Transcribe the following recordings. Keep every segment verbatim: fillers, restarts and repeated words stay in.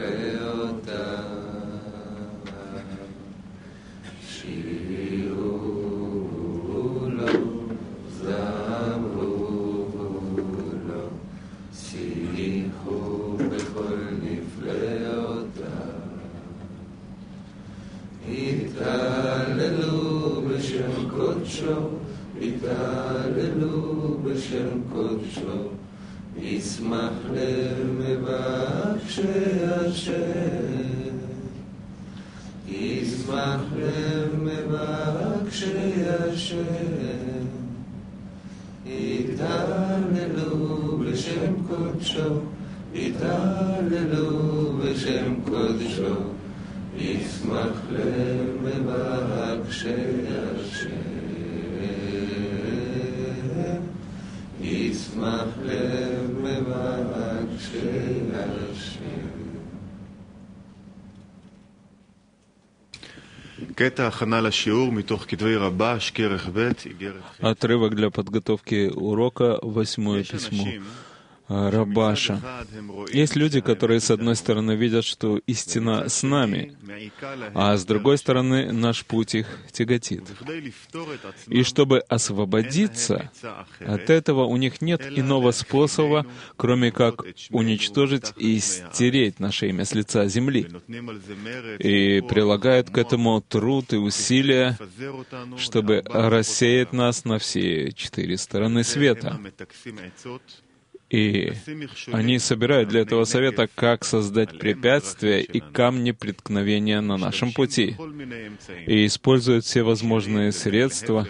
ישמח למבקשי השם, ישמח למבקשי השם, יתהללו בשם קודשו, יתהללו בשם קודשו, ישמח למבקשי השם. ישמח למבקשי השם. קטע הכנה לשיעור מתוך כתבי רבש, כרך ב', איגרת ח'. Отрывок для подготовки урока, восьмое письмо Рабаша. Есть люди, которые, с одной стороны, видят, что истина с нами, а с другой стороны, наш путь их тяготит. И чтобы освободиться от этого, у них нет иного способа, кроме как уничтожить и стереть наше имя с лица земли. И прилагают к этому труд и усилия, чтобы рассеять нас на все четыре стороны света. И они собирают для этого совета, как создать препятствия и камни преткновения на нашем пути, и используют все возможные средства,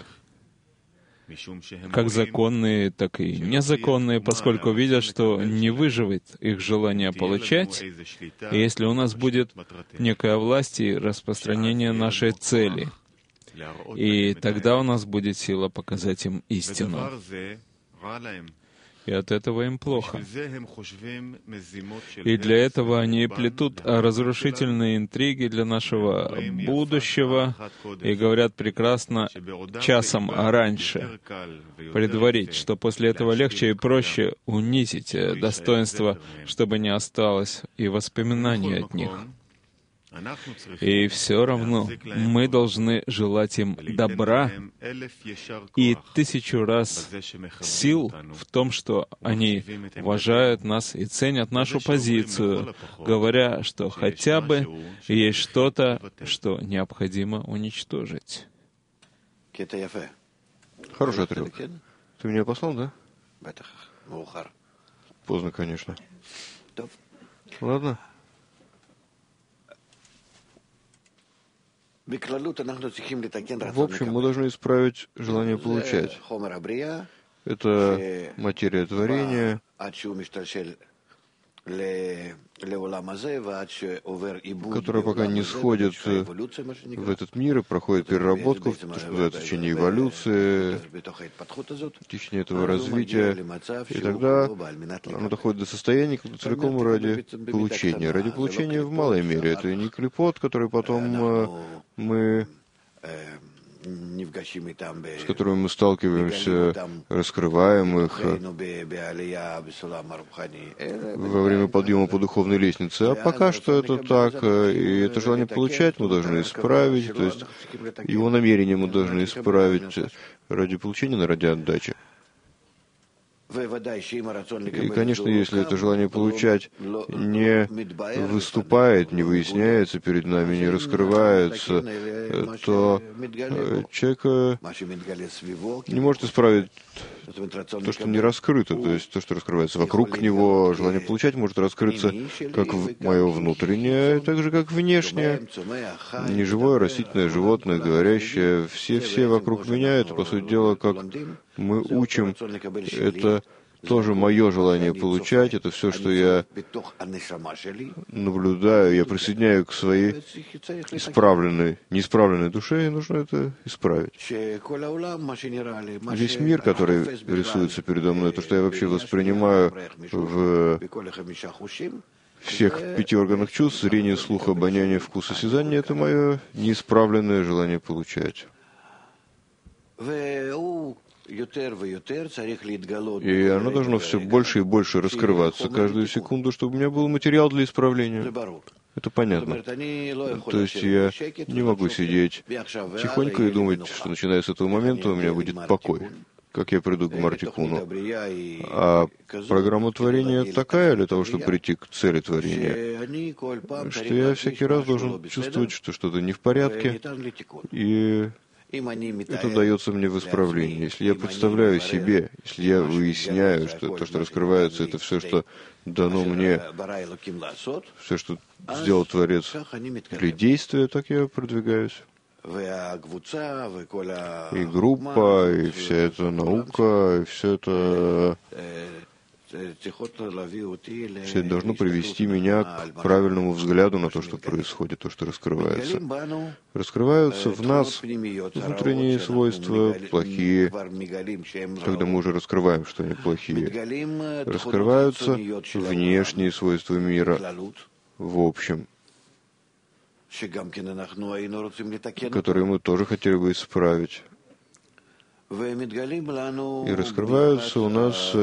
как законные, так и незаконные, поскольку видят, что не выживет их желание получать, если у нас будет некая власть и распространение нашей цели. И тогда у нас будет сила показать им истину. И от этого им плохо. И для этого они плетут разрушительные интриги для нашего будущего и говорят прекрасно часом раньше предварить, что после этого легче и проще унизить достоинство, чтобы не осталось и воспоминаний от них. И все равно мы должны желать им добра и тысячу раз сил в том, что они уважают нас и ценят нашу позицию, говоря, что хотя бы есть что-то, что необходимо уничтожить. Хороший отрывок. Ты меня послал, да? Поздно, конечно. Ладно. В общем, мы должны исправить желание получать. Это материя творения, которая пока не сходит в этот мир и проходит переработку, то, что называется, в течение эволюции, в течение этого развития, и тогда оно доходит до состояния целиком ради получения. Ради получения в малой мере. Это не клепот, который потом мы... с которыми мы сталкиваемся, раскрываем их во время подъема по духовной лестнице. А пока что это так, и это желание получать мы должны исправить, то есть его намерение мы должны исправить ради получения, но ради отдачи. И, конечно, если это желание получать не выступает, не выясняется перед нами, не раскрывается, то человек не может исправить то, что не раскрыто, то есть то, что раскрывается вокруг него. Желание получать может раскрыться как мое внутреннее, так же, как внешнее. Неживое, растительное, животное, говорящее, все-все вокруг меня, это, по сути дела, как мы учим, это тоже мое желание получать, это все, что я наблюдаю, я присоединяю к своей исправленной, неисправленной душе, и нужно это исправить. Весь мир, который рисуется передо мной, то, что я вообще воспринимаю в всех пяти органах чувств, зрение, слух, обоняние, вкус, осязание, это мое неисправленное желание получать. И оно должно все больше и больше раскрываться каждую секунду, чтобы у меня был материал для исправления. Это понятно. То есть я не могу сидеть тихонько и думать, что начиная с этого момента у меня будет покой, как я приду к Мартикуну. А программа творения такая для того, чтобы прийти к цели творения, что я всякий раз должен чувствовать, что что-то не в порядке, и это дается мне в исправлении. Если я представляю себе, если я выясняю, что то, что раскрывается, это все, что дано мне, все, что сделал Творец для действия, так я продвигаюсь. И группа, и вся эта наука, и все это, все это должно привести меня к правильному взгляду на то, что происходит, то, что раскрывается. Раскрываются в нас внутренние свойства плохие, когда мы уже раскрываем, что они плохие. Раскрываются внешние свойства мира в общем, которые мы тоже хотели бы исправить. И раскрываются у нас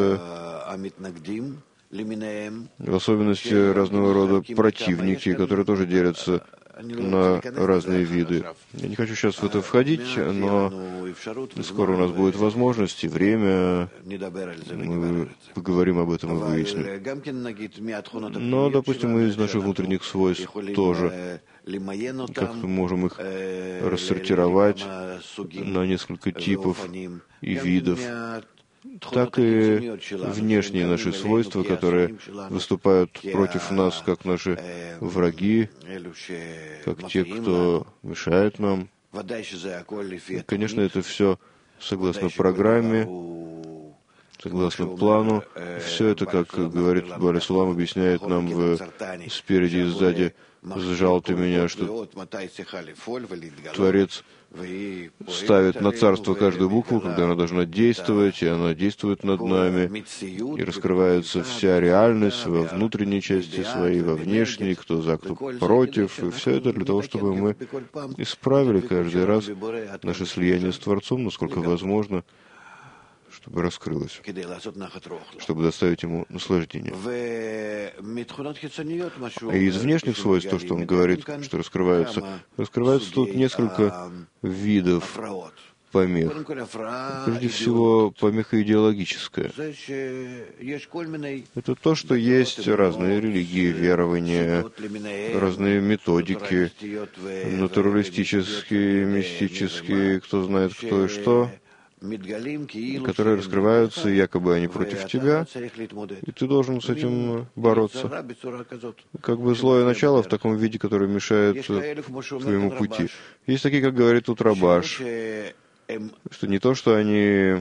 в особенности разного рода противники, которые тоже делятся на разные виды. Я не хочу сейчас в это входить, но скоро у нас будет возможность и время, мы поговорим об этом и выясним. Но, допустим, из наших внутренних свойств тоже, как мы можем их рассортировать на несколько типов и видов, так и внешние наши свойства, которые выступают против нас, как наши враги, как те, кто мешает нам. Конечно, это все согласно программе, согласно плану. Все это, как говорит Бааль Сулам, объясняет нам в спереди и сзади: «Сжал ты меня», что Творец ставит на царство каждую букву, когда она должна действовать, и она действует над нами, и раскрывается вся реальность во внутренней части своей, во внешней, кто за, кто против, и все это для того, чтобы мы исправили каждый раз наше слияние с Творцом, насколько возможно, чтобы раскрылось, чтобы доставить ему наслаждение. И из внешних свойств, то, что он говорит, что раскрывается, раскрывается тут несколько видов помех. Прежде всего, помеха идеологическая. Это то, что есть разные религии, верования, разные методики, натуралистические, мистические, кто знает кто и что, которые раскрываются, якобы они против тебя, и ты должен с этим бороться. Как бы злое начало в таком виде, которое мешает твоему пути. Есть такие, как говорит тут Рабаш, что не то, что они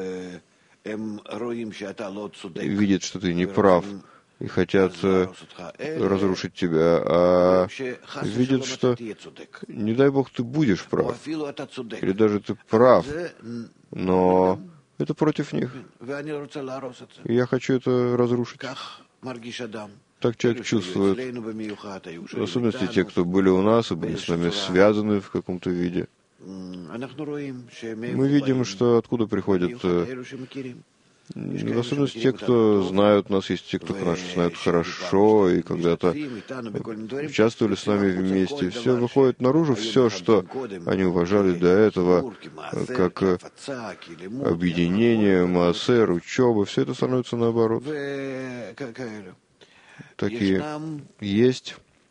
видят, что ты не прав, и хотят разрушить тебя, а видят, что, не дай Бог, ты будешь прав, или даже ты прав, но это против них. И я хочу это разрушить. Так человек чувствует, в особенности те, кто были у нас и были с нами связаны в каком-то виде. Мы видим, что откуда приходят, в особенности те, кто знают нас, есть те, кто нас знают хорошо и когда-то участвовали с нами вместе. Все выходит наружу, все, что они уважали до этого, как объединение, маасер, учеба, все это становится наоборот. Такие есть.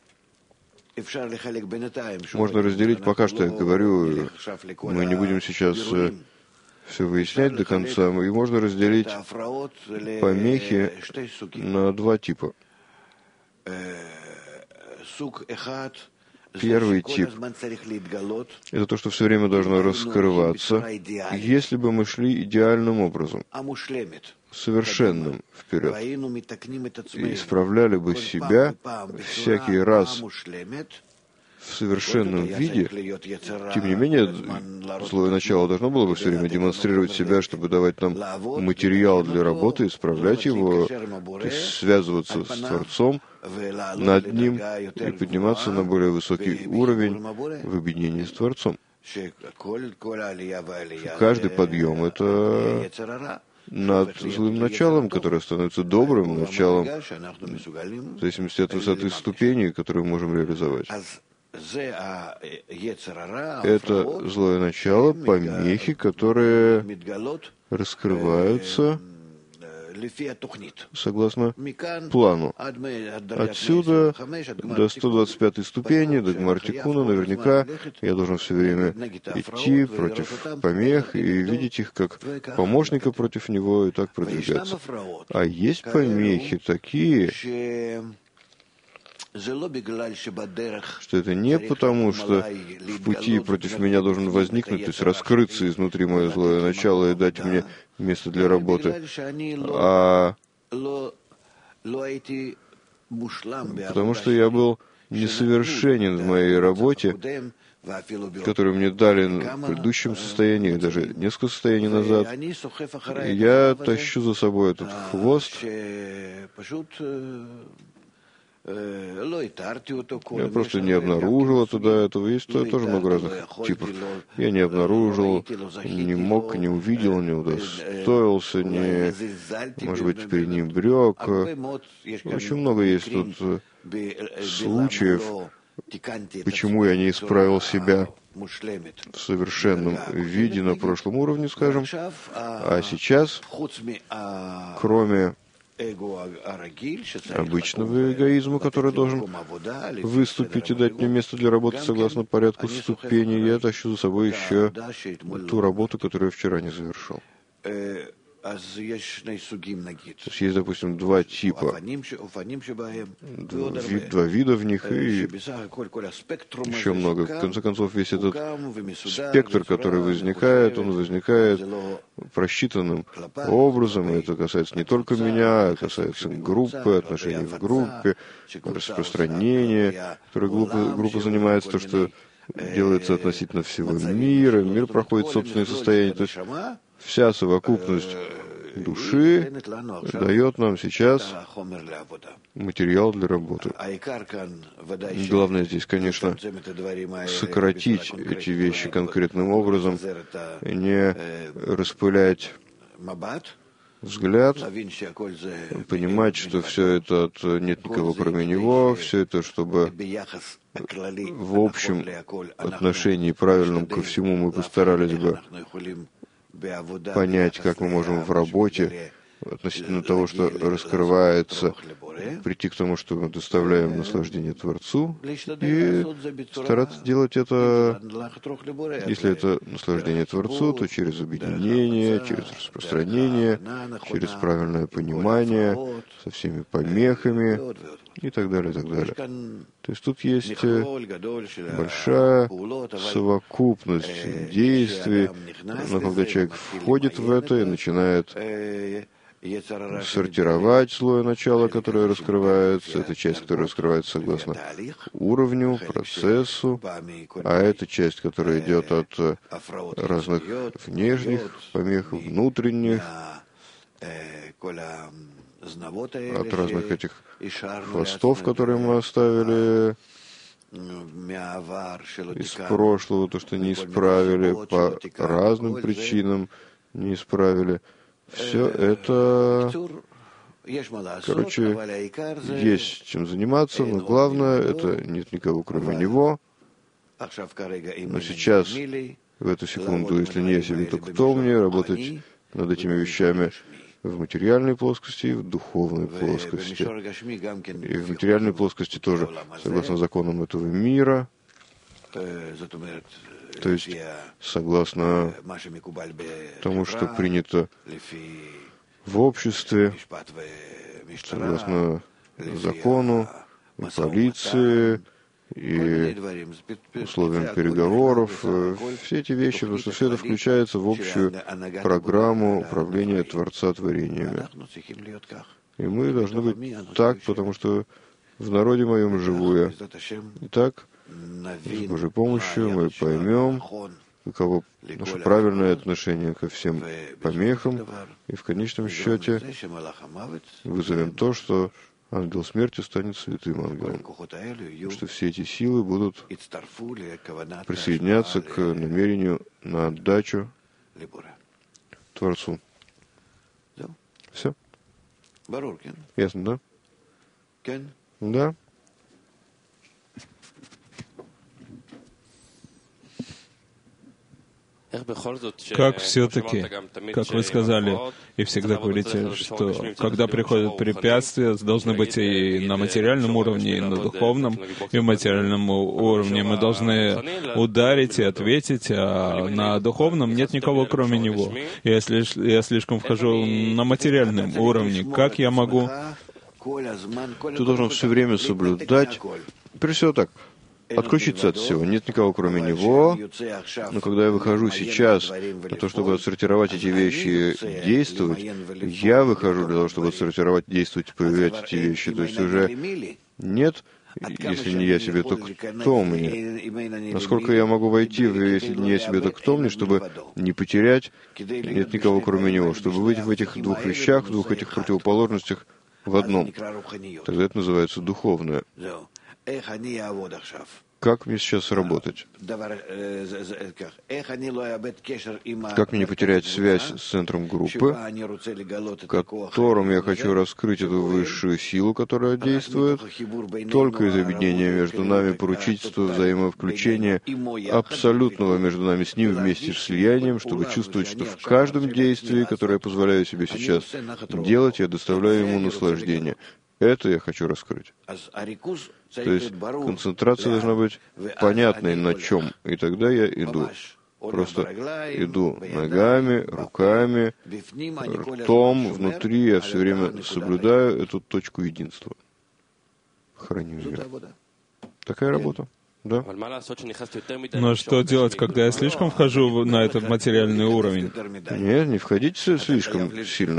Можно разделить, пока что я говорю, мы не будем сейчас все выяснять до конца, и можно разделить помехи на два типа. Первый тип — это то, что все время должно раскрываться, если бы мы шли идеальным образом, совершенным вперед, и исправляли бы себя всякий раз в совершенном виде. Тем не менее, злое начало должно было бы все время демонстрировать себя, чтобы давать нам материал для работы, исправлять его, то есть связываться с Творцом, над Ним и подниматься на более высокий уровень в объединении с Творцом. каждый подъем — это над злым началом, которое становится добрым началом, в зависимости от высоты ступеней, которые мы можем реализовать. Это злое начало, помехи, которые раскрываются согласно плану. Отсюда до сто двадцать пятой ступени, до Гмар-Тикуна, наверняка я должен все время идти против помех и видеть их как помощника против него и так продвигаться. А есть помехи такие, что это не потому, что в пути против меня должен возникнуть, то есть раскрыться изнутри мое злое начало и дать мне место для работы, а потому что я был несовершенен в моей работе, которую мне дали в предыдущем состоянии, даже несколько состояний назад. И я тащу за собой этот хвост. Я просто не обнаружил туда этого. Есть тоже много разных типов. Я не обнаружил, не мог, не увидел, не удостоился, не, может быть, пренебрег. Очень много есть тут случаев, почему я не исправил себя в совершенном виде на прошлом уровне, скажем. А сейчас, кроме обычного эгоизма, который должен выступить и дать мне место для работы согласно порядку ступеней, я тащу за собой еще ту работу, которую я вчера не завершил. То есть есть, допустим, два типа, два, два вида в них, и еще много. В конце концов, весь этот спектр, который возникает, он возникает просчитанным образом, и это касается не только меня, а касается группы, отношений в группе, распространения, которое группа, группа занимается, то, что делается относительно всего мира, мир проходит собственное состояние, то есть вся совокупность души дает нам сейчас материал для работы. Главное здесь, конечно, сократить эти вещи конкретным образом, не распылять взгляд, понимать, что все это нет никого кроме него, все это, чтобы в общем отношении правильном ко всему мы постарались бы понять, как мы можем в работе относительно того, что раскрывается, прийти к тому, что мы доставляем наслаждение Творцу, и стараться делать это, если это наслаждение Творцу, то через объединение, через распространение, через правильное понимание, со всеми помехами и так далее, и так далее. То есть тут есть большая совокупность действий, но когда человек входит в это и начинает сортировать злое начало, которое раскрывается, это часть, которая раскрывается согласно уровню, процессу, а это часть, которая идет от разных внешних помех, внутренних, от разных этих хвостов, которые мы оставили из прошлого, то, что не исправили по разным причинам, не исправили. Все это, короче, есть чем заниматься, но главное, это нет никого кроме него. Но сейчас, в эту секунду, если не я себе, то кто мне, работать над этими вещами в материальной плоскости и в духовной плоскости. И в материальной плоскости тоже, согласно законам этого мира, то есть согласно тому, что принято в обществе, согласно закону, и полиции, и условиям переговоров, все эти вещи, потому что все это включается в общую программу управления Творца творениями. И мы должны быть так, потому что в народе моем живу я. Итак, с Божьей помощью мы поймем, каково наше правильное отношение ко всем помехам, и в конечном счете вызовем то, что ангел смерти станет святым ангелом. Что все эти силы будут присоединяться к намерению на отдачу Творцу. Все? Ясно, да? Да. Как все-таки, как вы сказали, и всегда говорите, что когда приходят препятствия, должны быть и на материальном уровне, и на духовном, и в материальном уровне мы должны ударить и ответить, а на духовном нет никого, кроме Него. Если я слишком вхожу на материальном уровне, как я могу... Ты должен все время соблюдать, прежде всего так, отключиться от всего. Нет никого, кроме него. Но когда я выхожу сейчас для того, чтобы отсортировать эти вещи, действовать, я выхожу для того, чтобы отсортировать, действовать, проявлять эти вещи. То есть уже нет, если не я себе, то кто мне? Насколько я могу войти, если не я себе, то кто мне, чтобы не потерять, нет никого, кроме него, чтобы быть в этих двух вещах, в двух этих противоположностях в одном. Тогда это называется духовное. Как мне сейчас работать? Как мне не потерять связь с центром группы, в котором я хочу раскрыть эту высшую силу, которая действует, только из объединения между нами, поручительства, взаимовключения, абсолютного между нами с ним вместе с слиянием, чтобы чувствовать, что в каждом действии, которое я позволяю себе сейчас делать, я доставляю ему наслаждение. Это я хочу раскрыть. То есть концентрация должна быть понятной на чем, и тогда я иду. Просто иду ногами, руками, ртом, внутри, я все время соблюдаю эту точку единства. Храню ее. Такая работа. Да. Но что делать, когда я слишком вхожу на этот материальный уровень? Нет, не входите слишком сильно.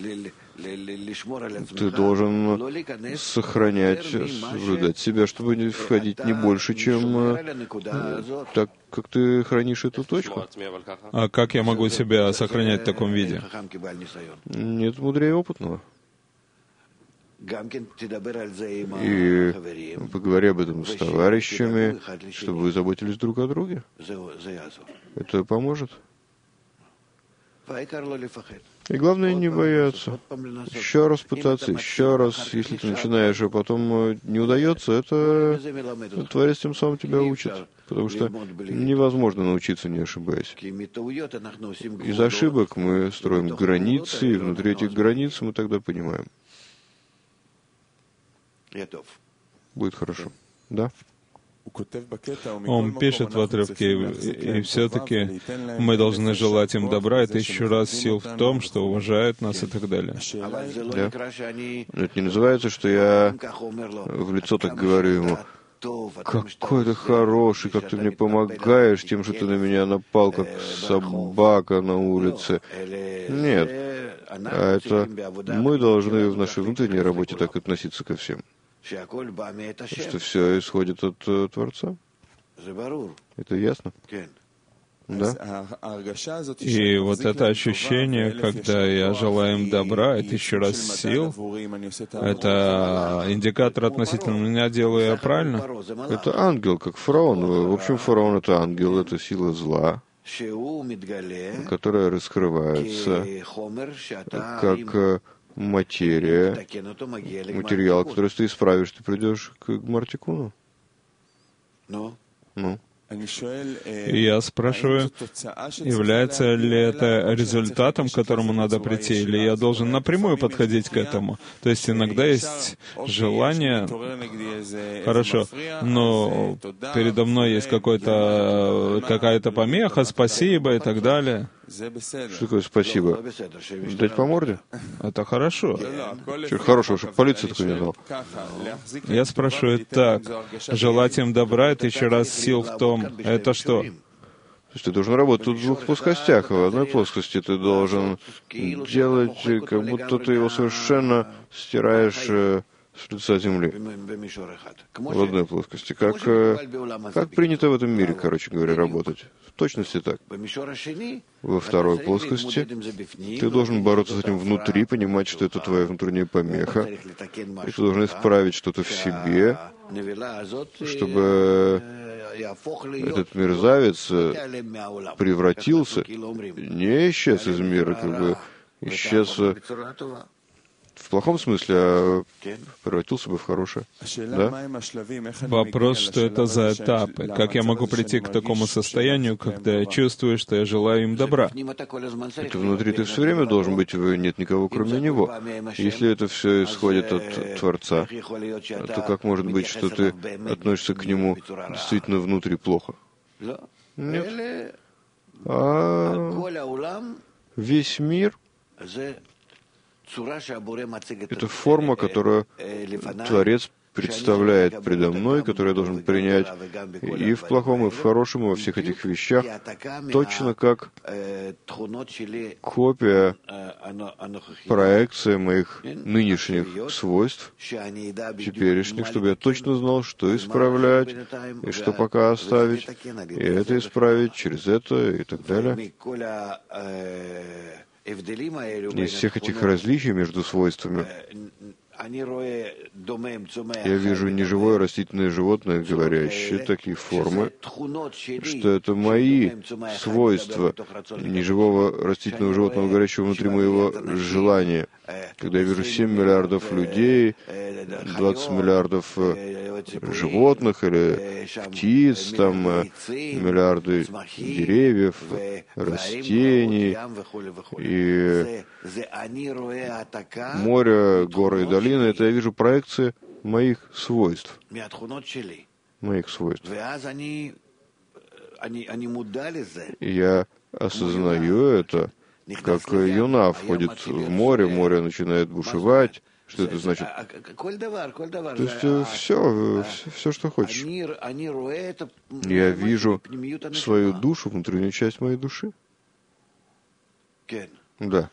Ты должен сохранять, соблюдать себя, чтобы не входить не больше, чем так, как ты хранишь эту точку. А как я могу себя сохранять в таком виде? Нет мудрее опытного. И поговори об этом с товарищами, чтобы вы заботились друг о друге. Это поможет. И главное не бояться. Еще раз пытаться, еще раз. Если ты начинаешь, а потом не удается, это Творец тем самым тебя учит. Потому что невозможно научиться, не ошибаясь. Из ошибок мы строим границы, и внутри этих границ мы тогда понимаем. Будет хорошо. Да? Он пишет в отрывке, и, и все-таки мы должны желать им добра и тысячу раз сил в том, что уважают нас и так далее. Да? Но это не называется, что я в лицо так говорю ему: какой ты хороший, как ты мне помогаешь тем, что ты на меня напал, как собака на улице. Нет. А это мы должны в нашей внутренней работе так относиться ко всем. Что все исходит от uh, Творца. Это ясно? Да? И вот это ощущение, когда я желаю им добра, это еще раз сил, это индикатор относительно меня, делаю я правильно? Это ангел, как фараон. В общем, фараон — это ангел, это сила зла, которая раскрывается как материя, материал, который ты исправишь, ты придешь к Мартикуну. Ну? Я спрашиваю, является ли это результатом, к которому надо прийти, или я должен напрямую подходить к этому? То есть иногда есть желание, хорошо, но передо мной есть какой-то, какая-то помеха, спасибо и так далее. Что такое спасибо? Дать по морде? Это хорошо. Что хорошего, чтобы полиция такое не дала? Я спрашиваю так, желать им добра, это еще раз сил в том, это что? То есть ты должен работать в двух плоскостях. В одной плоскости ты должен делать, как будто ты его совершенно стираешь с лица земли в одной плоскости, как, как принято в этом мире, короче говоря, работать. В точности так. Во второй плоскости ты должен бороться с этим внутри, понимать, что это твоя внутренняя помеха, и ты должен исправить что-то в себе, чтобы этот мерзавец превратился, не исчез из мира, как бы исчез в плохом смысле, а превратился бы в хорошее. Да? Вопрос, что это за этапы? Как я могу прийти к такому состоянию, когда я чувствую, что я желаю им добра? Это внутри ты все время должен быть, нет никого кроме него. Если это все исходит от Творца, то как может быть, что ты относишься к нему действительно внутри плохо? Нет. А весь мир — это форма, которую Творец представляет предо мной, которую я должен принять и в плохом, и в хорошем, и во всех этих вещах, точно как копия, проекция моих нынешних свойств, теперешних, чтобы я точно знал, что исправлять, и что пока оставить, и это исправить через это, и так далее. Из всех этих различий между свойствами я вижу неживое растительное животное, говорящее такие формы, что это мои свойства неживого растительного животного, говорящего внутри моего желания. Когда я вижу семь миллиардов людей, двадцать миллиардов животных или птиц, там миллиарды деревьев, растений, и море, горы и долины, это я вижу проекции моих свойств. Моих свойств. И я осознаю это, как юна входит в море, море начинает бушевать. Что это значит? То есть все, все, что хочешь. Я вижу свою душу, внутреннюю часть моей души. Да.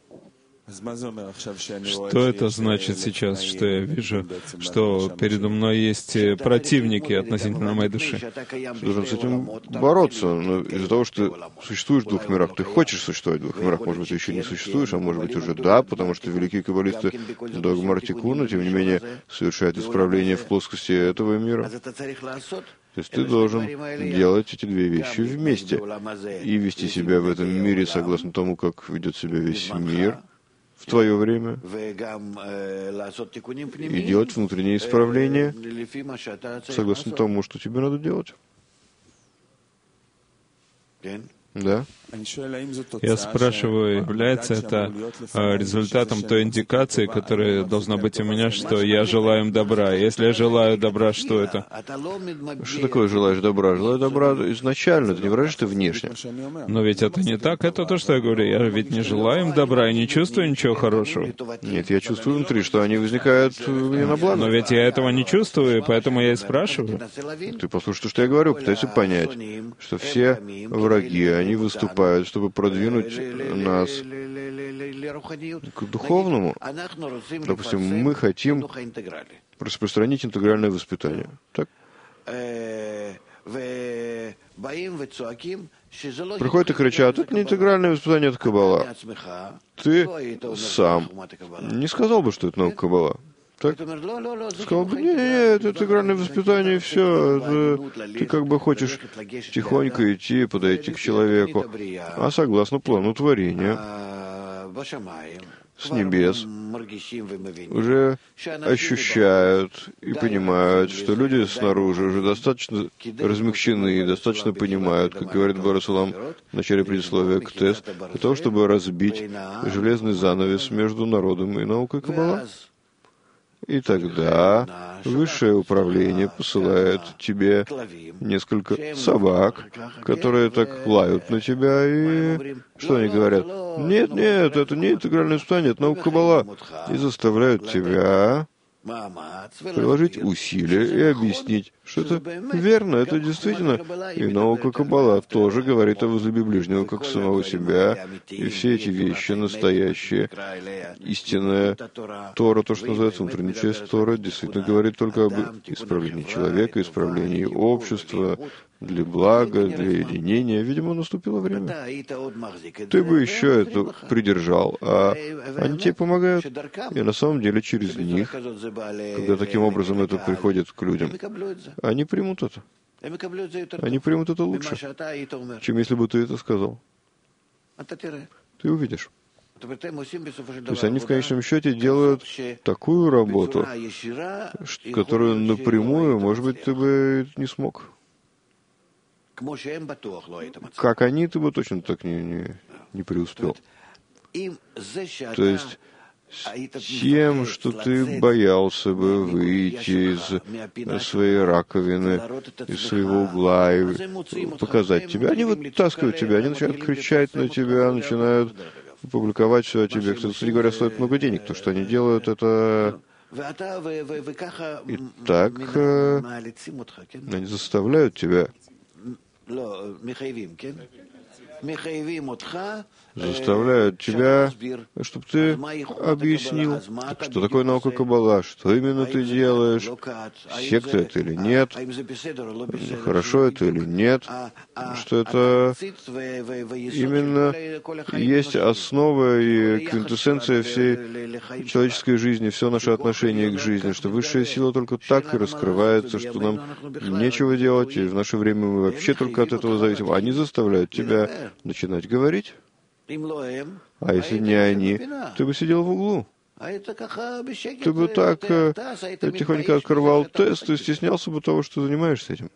Что это значит сейчас, что я вижу, что передо мной есть противники относительно моей души? Ты должен с этим бороться, но из-за того, что ты существуешь в двух мирах, ты хочешь существовать в двух мирах, может быть, ты еще не существуешь, а может быть, уже да, потому что великие каббалисты Догма Артикуна, тем не менее, совершают исправление в плоскости этого мира. То есть ты должен делать эти две вещи вместе и вести себя в этом мире согласно тому, как ведет себя весь мир в твое время, и делать внутренние исправления согласно тому, что тебе надо делать. Да? Я спрашиваю, является это результатом той индикации, которая должна быть у меня, что я желаю им добра. Если я желаю добра, что это? Что такое желаешь добра? Желаю добра изначально, ты не выражаешь это внешне. Но ведь это не так, это то, что я говорю. Я ведь не желаю им добра, я не чувствую ничего хорошего. Нет, я чувствую внутри, что они возникают мне на благо. Но ведь я этого не чувствую, поэтому я и спрашиваю. Ты послушай, что я говорю, пытайся понять, что все враги, они выступают, чтобы продвинуть нас к духовному. Допустим, мы хотим распространить интегральное воспитание. Так? Приходят и кричат: это не интегральное воспитание, это каббала. Ты сам не сказал бы, что это наука каббала. Так? Сказал бы: не-не-не, это интегральное воспитание, и все. Это, ты как бы хочешь тихонько идти, подойти к человеку, а согласно плану творения с небес уже ощущают и понимают, что люди снаружи уже достаточно размягчены, достаточно понимают, как говорит Барасулам в начале предисловия к ТЭС, для того, чтобы разбить железный занавес между народом и наукой каббала. И тогда высшее управление посылает тебе несколько собак, которые так лают на тебя, и что они говорят? Нет, нет, это не интегральное воспитание, это наука каббала. И заставляют тебя приложить усилия и объяснить, что это верно, это действительно. И наука Каббала тоже говорит о возлюби ближнего как самого себя, и все эти вещи настоящие. Истинная Тора, то, что называется внутренняя часть Тора, действительно говорит только об исправлении человека, исправлении общества, для блага, для единения. Видимо, наступило время. Ты бы еще это придержал, а они тебе помогают. И на самом деле через них, когда таким образом это приходит к людям, они примут это. Они примут это лучше, чем если бы ты это сказал. Ты увидишь. То есть они в конечном счете делают такую работу, которую напрямую, может быть, ты бы не смог. Как они, ты бы точно так не, не, не преуспел. То есть тем, что ты боялся бы выйти из своей раковины, из своего угла и показать тебя. Они вытаскивают тебя, они начинают кричать на тебя, начинают публиковать все о тебе. Кстати говоря, стоит много денег. То, что они делают, это... И так они заставляют тебя, заставляют тебя, чтобы ты объяснил, что такое наука Каббала, что именно ты делаешь, секта это или нет, хорошо это или нет, что это именно есть основа и квинтэссенция всей человеческой жизни, все наше отношение к жизни, что высшая сила только так и раскрывается, что нам нечего делать, и в наше время мы вообще только от этого зависим. Они заставляют тебя начинать говорить. А если не они, ты бы сидел в углу. Ты бы так тихонько открывал тест и стеснялся бы того, что занимаешься этим.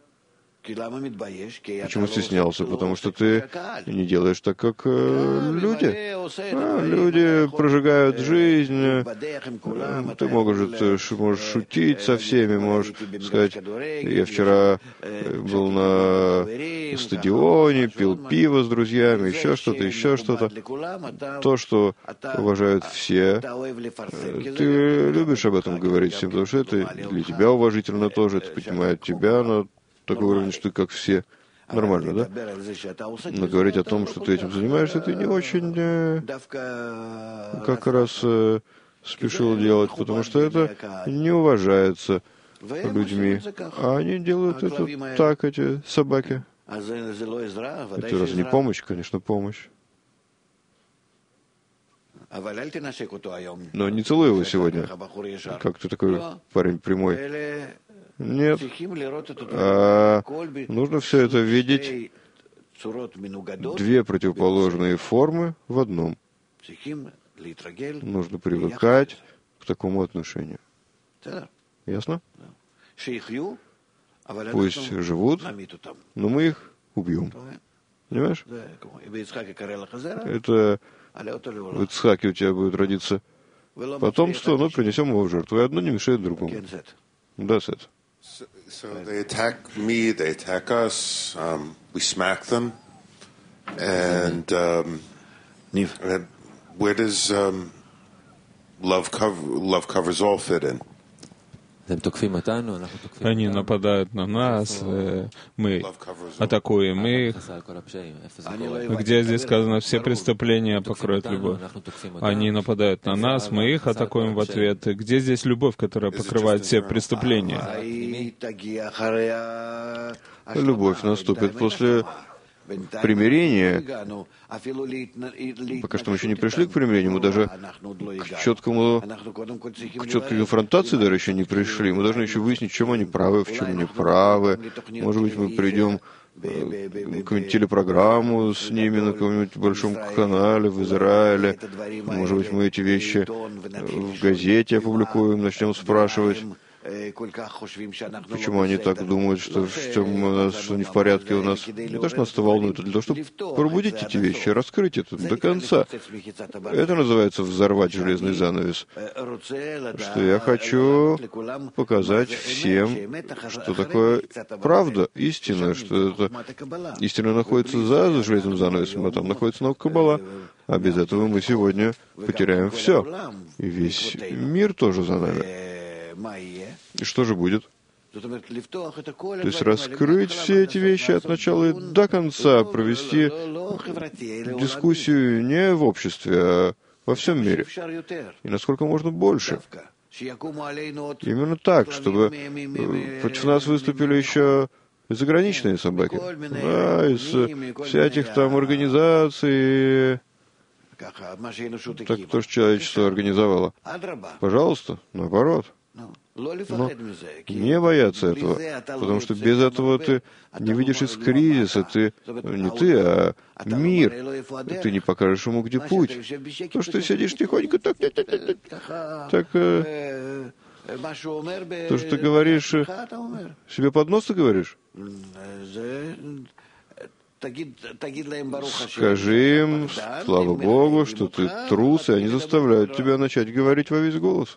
Почему стеснялся? Потому что ты не делаешь так, как э, люди. А, люди прожигают жизнь. Ты можешь, можешь шутить со всеми, можешь сказать, я вчера был на стадионе, пил пиво с друзьями, еще что-то, еще что-то. То, что уважают все, ты любишь об этом говорить всем, потому что это для тебя уважительно тоже, это поднимает тебя на такой уровень, что ты как все. Нормально, да? Но говорить о том, что ты этим занимаешься, ты не очень э, как раз э, спешил делать, потому что это не уважается людьми. А они делают это так, эти собаки. Это разве не помощь? Конечно, помощь. Но не целуй его сегодня. Как ты такой парень прямой? Нет. А нужно все это видеть. Две противоположные формы в одном. Нужно привыкать к такому отношению. Ясно? Пусть живут, но мы их убьем. Понимаешь? Это в Ицхаке у тебя будет родиться потомство, но принесем его в жертву. И одно не мешает другому. Да, Сет. So, so they attack me, they attack us, um, we smack them, and, um, and where does um, love, cover, love covers all fit in? Они нападают на нас, мы атакуем их. Где здесь сказано, все преступления покроют любовь? Они нападают на нас, мы их атакуем в ответ. Где здесь любовь, которая покрывает все преступления? Любовь наступит после примирения. Пока что мы еще не пришли к примирению, мы даже к четкому, к четкой конфронтации даже еще не пришли. Мы должны еще выяснить, в чем они правы, в чем не правы. Может быть, мы придем к какую-нибудь телепрограмму с ними на каком-нибудь большом канале в Израиле. Может быть, мы эти вещи в газете опубликуем, начнем спрашивать, почему они так думают, что, что, у нас, что не в порядке у нас. Не то, что нас это волнует, а для того, чтобы пробудить эти вещи, раскрыть это до конца. Это называется взорвать железный занавес. Что я хочу показать всем, что такое правда, истина, что это истина находится за железным занавесом, а там находится наука Каббала. А без этого мы сегодня потеряем все. И весь мир тоже за нами. И что же будет? То есть раскрыть все эти вещи от начала и до конца, провести дискуссию не в обществе, а во всем мире. И насколько можно больше. Именно так, чтобы против нас выступили еще заграничные собаки. Да, из всяких там организаций. Так кто же человечество организовало? Пожалуйста, наоборот. Но не бояться этого, потому что без этого ты не выйдешь из кризиса, ты, не ты, а мир, ты не покажешь ему, где путь. То, что ты сидишь тихонько, так, так, так, так, так э, то, что ты говоришь, себе под нос ты говоришь? Скажи им, слава Богу, что ты трус, и они заставляют тебя начать говорить во весь голос.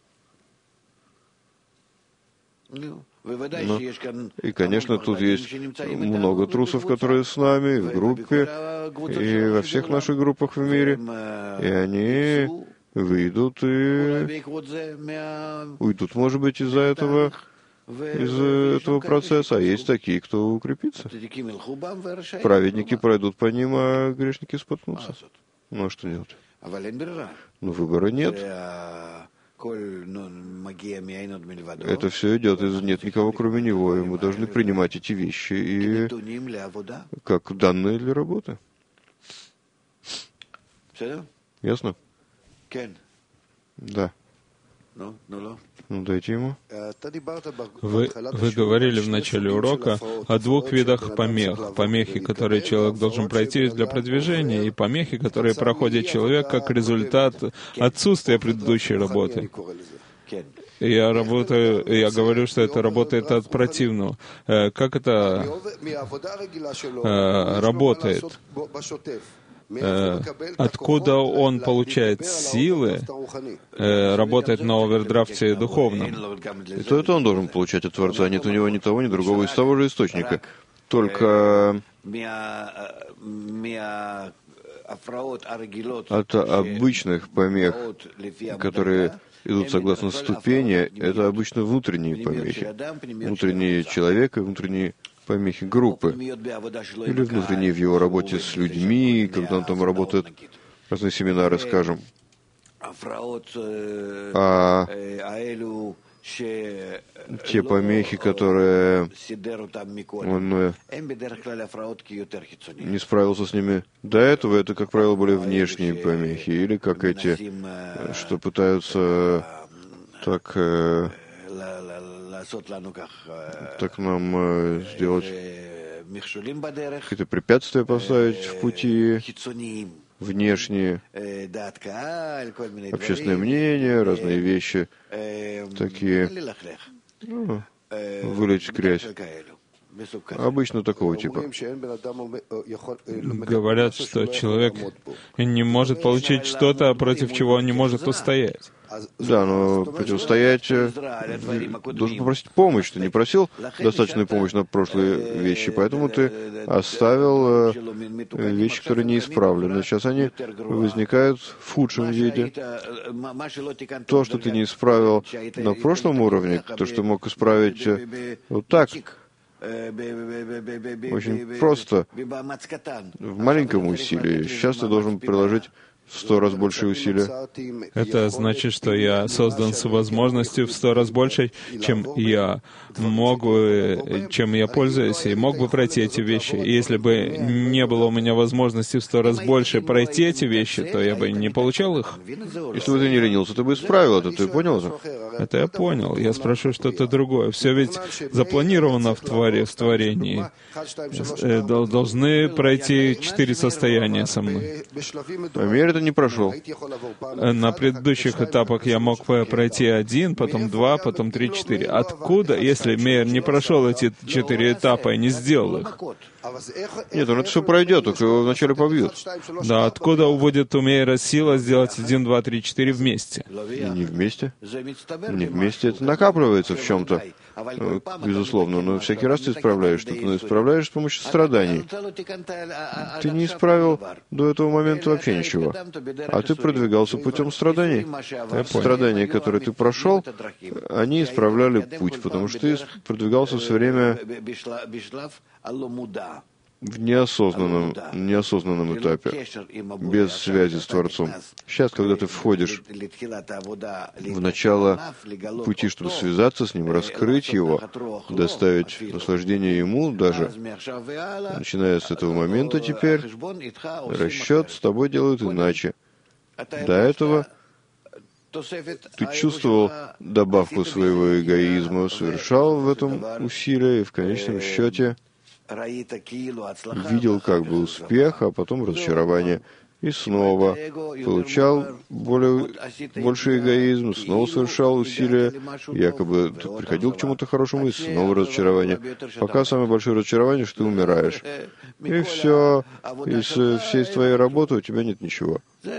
Ну, и, конечно, тут есть много трусов, которые с нами, в группе, и во всех наших группах в мире, и они выйдут и уйдут, может быть, из-за этого, из этого процесса. А есть такие, кто укрепится. Праведники пройдут по ним, а грешники споткнутся. Ну, а что делать? Ну, выбора нет. Это все идет из нет никого, кроме него, и мы должны принимать эти вещи и как данные для работы. Ясно? Да. Ну, дайте ему. Вы, вы говорили в начале урока о двух видах помех. Помехи, которые человек должен пройти для продвижения, и помехи, которые проходит человек как результат отсутствия предыдущей работы. И я работаю, я говорю, что это работает от противного. Как это э, работает? Откуда он получает силы, э, работает на овердрафте духовном. И то это он должен получать от Творца. Нет у него ни того, ни другого из того же источника. Только от обычных помех, которые идут согласно ступени, это обычно внутренние помехи. Внутренние человека, внутренние помехи группы, или внутренние в его работе с людьми, когда он там работает, разные семинары, скажем. А те помехи, которые он не справился с ними до этого, это, как правило, были внешние помехи, или как эти, что пытаются так... так нам э, сделать какие-то препятствия поставить в пути, внешние, общественное мнение, разные вещи, такие, ну, вылить грязь. Обычно такого типа. Говорят, что человек не может получить что-то, против чего он не может устоять. Да, но противостоять должен попросить помощь. Ты не просил достаточную помощь на прошлые вещи, поэтому ты оставил вещи, которые не исправлены. Сейчас они возникают в худшем виде. То, что ты не исправил на прошлом уровне, то, что мог исправить вот так, очень просто, в маленьком усилии. Сейчас ты должен приложить в сто раз больше усилия. Это значит, что я создан с возможностью в сто раз больше, чем я мог бы, чем я пользуюсь, и мог бы пройти эти вещи. И если бы не было у меня возможности в сто раз больше пройти эти вещи, то я бы не получал их. Если бы ты не ленился, ты бы исправил это, ты понял это? Это я понял. Я спрошу что-то другое. Все ведь запланировано в, творе, в творении. Должны пройти четыре состояния со мной. А мир это не прошел. На предыдущих этапах я мог пройти один, потом два, потом три, четыре. Откуда, если Мейер не прошел эти четыре этапа и не сделал их? Нет, он это все пройдет, только его вначале побьют. Да, откуда уводит у Мейера сила сделать один, два, три, четыре вместе? Не вместе. Не вместе. Это накапливается в чем-то, безусловно, но всякий раз ты исправляешь что-то, но исправляешь с помощью страданий. Ты не исправил до этого момента вообще ничего, а ты продвигался путем страданий. Страдания, которые ты прошел, они исправляли путь, потому что ты продвигался все время в неосознанном, неосознанном этапе, без связи с Творцом. Сейчас, когда ты входишь в начало пути, чтобы связаться с Ним, раскрыть Его, доставить наслаждение Ему даже, начиная с этого момента теперь, расчет с тобой делают иначе. До этого ты чувствовал добавку своего эгоизма, совершал в этом усилия и в конечном счете видел как бы успех, а потом разочарование. И снова получал более, больше эгоизм, снова совершал усилия, якобы ты приходил к чему-то хорошему, и снова разочарование. Пока самое большое разочарование, что ты умираешь. И все, из всей твоей работы у тебя нет ничего.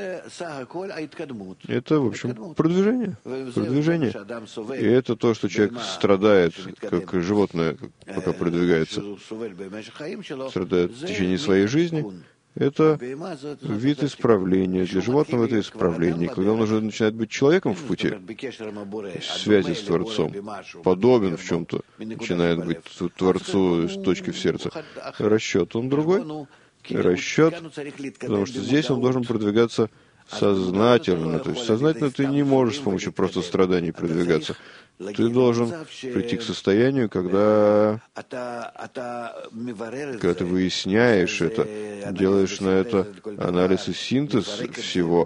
Это, в общем, продвижение. Продвижение. И это то, что человек страдает, как животное, пока продвигается. Страдает в течение своей жизни. Это вид исправления. Для животного это исправление. Когда он уже начинает быть человеком в пути, в связи с Творцом, подобен в чем-то, начинает быть Творцу с точки в сердце. Расчет он другой. Расчет, потому что здесь он должен продвигаться сознательно. То есть сознательно ты не можешь с помощью просто страданий продвигаться. Ты должен прийти к состоянию, когда, когда ты выясняешь это, делаешь на это анализ и синтез всего,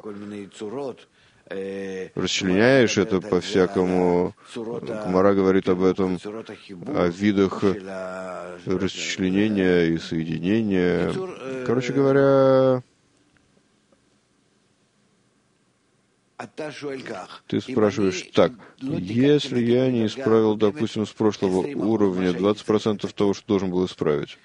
расчленяешь это по-всякому. Гемара говорит об этом, о видах расчленения и соединения. Короче говоря, ты спрашиваешь так: если я не исправил, допустим, с прошлого уровня двадцать процентов того, что должен был исправить,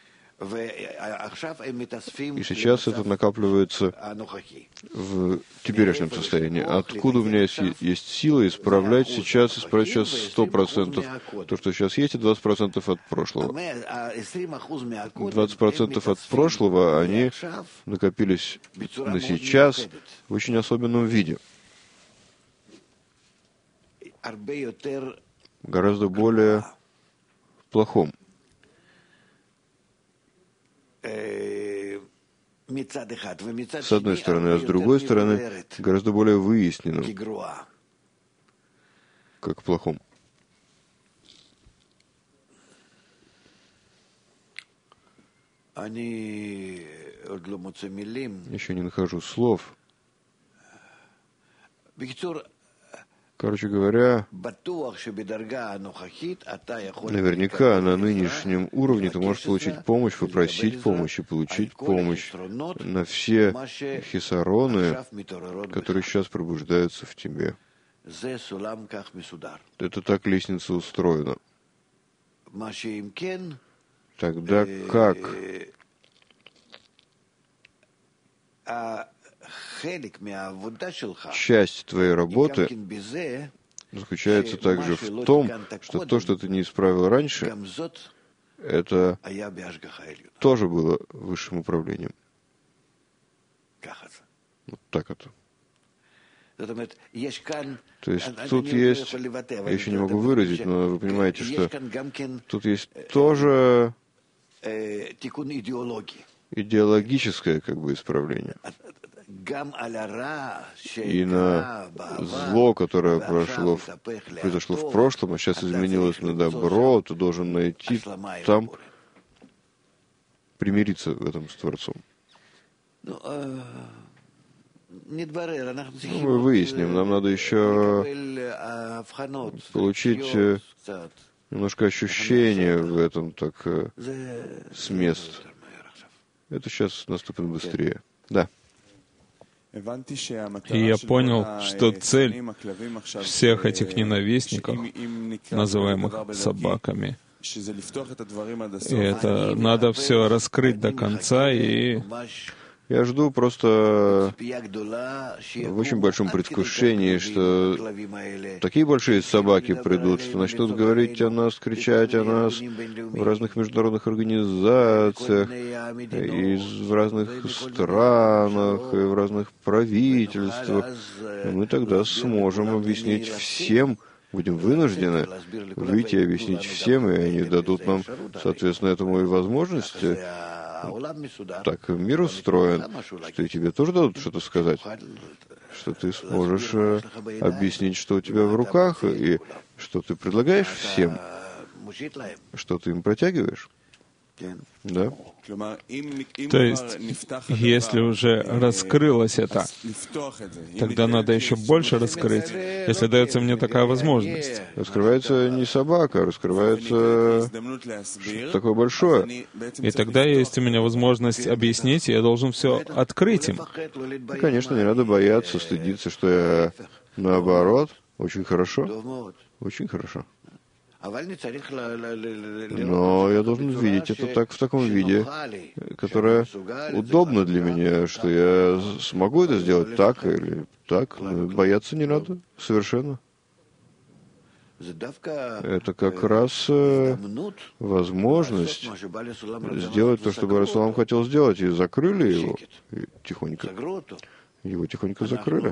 и сейчас это накапливается в теперешнем состоянии, откуда у меня есть, есть сила исправлять сейчас, исправить сейчас сто процентов то, что сейчас есть, и двадцать процентов от прошлого. двадцать процентов от прошлого, они накопились на сейчас в очень особенном виде. Гораздо более плохом. С одной стороны, а с другой стороны, гораздо более выясненным, как плохом. Еще не нахожу слов. Короче говоря, наверняка на нынешнем уровне ты можешь получить помощь, попросить помощи, получить помощь на все хисароны, которые сейчас пробуждаются в тебе. Это так лестница устроена. Тогда как часть твоей работы заключается также в том, что то, что ты не исправил раньше, это тоже было высшим управлением. Вот так это. То есть тут есть, я еще не могу выразить, но вы понимаете, что тут есть тоже идеологическое как бы исправление. И на зло, которое прошло, произошло в прошлом, а сейчас изменилось на добро, ты должен найти там, примириться в этом с Творцом. Ну, мы выясним, нам надо еще получить немножко ощущения в этом, так, с мест. Это сейчас наступит быстрее. Да. И я понял, что цель всех этих ненавистников, называемых собаками, И это надо все раскрыть до конца. И я жду просто в очень большом предвкушении, что такие большие собаки придут, что начнут говорить о нас, кричать о нас в разных международных организациях, и в разных странах, и в разных правительствах. И мы тогда сможем объяснить всем, будем вынуждены выйти и объяснить всем, и они дадут нам, соответственно, этому и возможности. Так мир устроен, что и тебе тоже дадут что-то сказать, что ты сможешь э, объяснить, что у тебя в руках, и что ты предлагаешь всем, что ты им протягиваешь. Да? То есть, если уже раскрылось это, тогда надо еще больше раскрыть, если дается мне такая возможность. Раскрывается не собака, раскрывается что-то такое большое. И тогда есть у меня возможность объяснить, и я должен все открыть им. И, конечно, не надо бояться, стыдиться, что я наоборот. Очень хорошо. Очень хорошо. Но я должен видеть это так, в таком виде, которое удобно для меня, что я смогу это сделать так или так. Бояться не надо совершенно. Это как раз э, возможность сделать то, что Боре Салам хотел сделать, и закрыли его и тихонько. Его тихонько закрыли.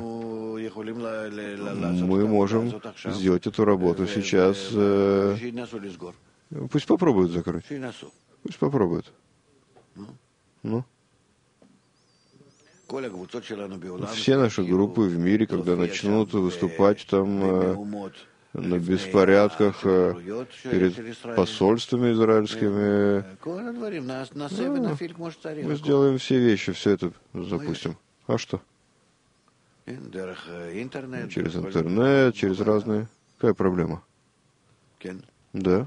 Мы можем сделать эту работу сейчас. Э, пусть попробуют закрыть. Пусть попробуют. Ну. Все наши группы в мире, когда начнут выступать там э, на беспорядках э, перед посольствами израильскими, ну, мы сделаем все вещи, все это запустим. А что? Через интернет, через разные. Какая проблема? Да.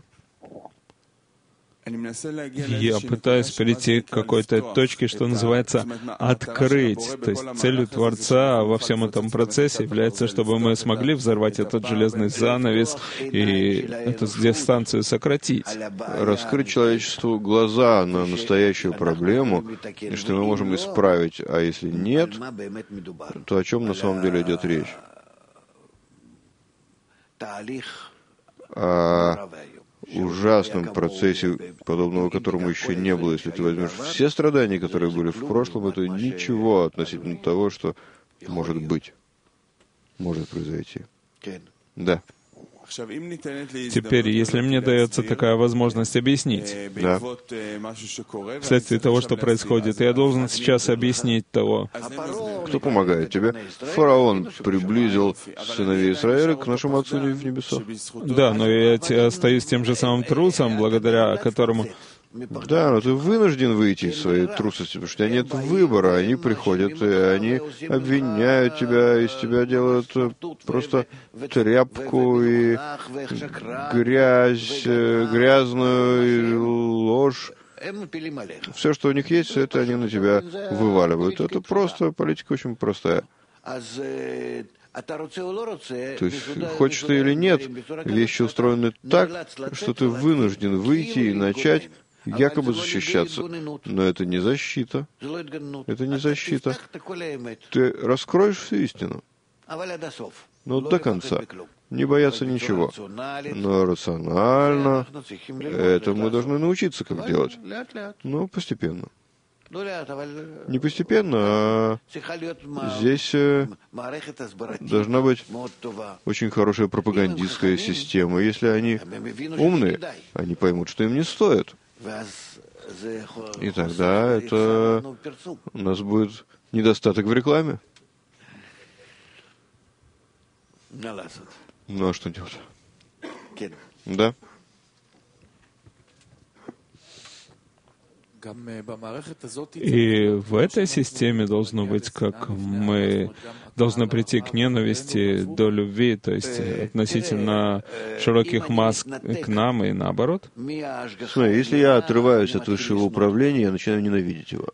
Я пытаюсь перейти к какой-то точке, что называется «открыть». То есть целью Творца во всем этом процессе является, чтобы мы смогли взорвать этот железный занавес и эту дистанцию сократить. Раскрыть человечеству глаза на настоящую проблему, и что мы можем исправить. А если нет, то о чем на самом деле идет речь? О ужасном процессе, подобного которому еще не было. Если ты возьмешь все страдания, которые были в прошлом, это ничего относительно того, что может быть, может произойти. Да. Теперь, если мне дается такая возможность объяснить, да, вследствие того, что происходит, я должен сейчас объяснить того. Кто помогает тебе? Фараон приблизил сыновей Израиля к нашему Отцу в небесах. Да, но я остаюсь тем же самым трусом, благодаря которому... Да, но ты вынужден выйти из своей трусости, потому что у тебя нет выбора. Они приходят, и они обвиняют тебя, из тебя делают просто тряпку и грязь, грязную и ложь. Все, что у них есть, все это они на тебя вываливают. Это просто, политика очень простая. То есть, хочешь ты или нет, вещи устроены так, что ты вынужден выйти и начать якобы защищаться. Но это не защита. Это не защита. Ты раскроешь всю истину. Но до конца. Не бояться ничего. Но рационально это мы должны научиться, как делать. Но постепенно. Не постепенно, а здесь должна быть очень хорошая пропагандистская система. Если они умные, они поймут, что им не стоит. И тогда это у нас будет недостаток в рекламе. Ну а что делать? Да. И в этой системе должно быть, как мы должны прийти к ненависти до любви, то есть относительно широких масс к нам и наоборот. Смотри, если я отрываюсь от высшего управления, я начинаю ненавидеть его.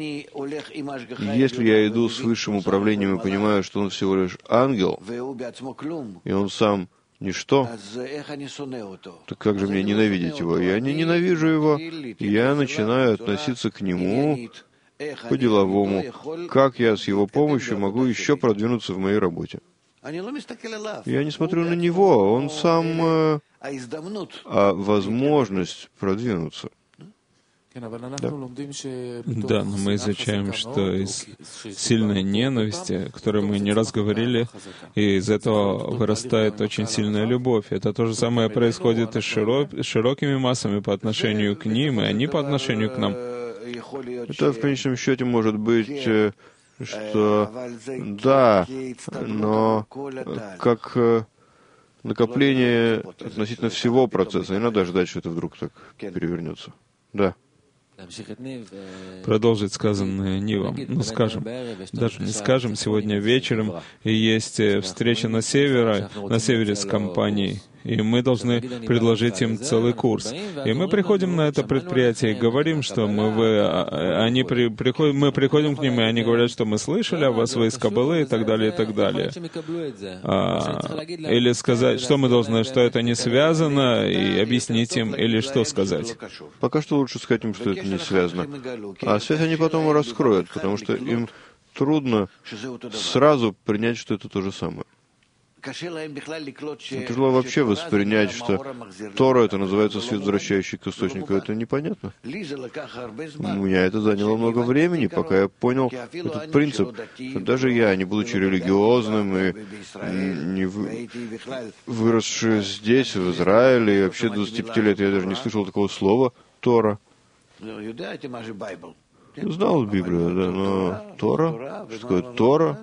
Если я иду с высшим управлением и понимаю, что он всего лишь ангел, и он сам ничто, так как же мне ненавидеть его? Я не ненавижу его, я начинаю относиться к нему по-деловому. Как я с его помощью могу еще продвинуться в моей работе? Я не смотрю на него, он сам, э, а возможность продвинуться. Да. Да, но мы изучаем, что из сильной ненависти, о которой мы не раз говорили, и из этого вырастает очень сильная любовь. Это то же самое происходит и с широ- широкими массами по отношению к ним, и они по отношению к нам. Это в конечном счете может быть, э, что да, но как э, накопление относительно всего процесса, не надо ждать, что это вдруг так перевернется. Да. Продолжить сказанное Нивом. Ну, скажем, даже не скажем, сегодня вечером есть встреча на севере, на севере с компанией, и мы должны предложить им целый курс. И мы приходим на это предприятие и говорим, что мы, вы, они при, приходят, мы приходим к ним, и они говорят, что мы слышали о вас, вы из Каббалы, и так далее, и так далее. А, или сказать, что мы должны, что это не связано, и объяснить им, или что сказать. Пока что лучше сказать им, что это не связано. А связь они потом раскроют, потому что им трудно сразу принять, что это то же самое. Тяжело вообще воспринять, что Тора — это называется свет, возвращающий к источнику. Это непонятно. У меня это заняло много времени, пока я понял этот принцип. Что даже я, не будучи религиозным и не вы... выросший здесь, в Израиле, и вообще двадцати пяти лет я даже не слышал такого слова «Тора». Знал Библию, да, но Тора? Что такое Тора?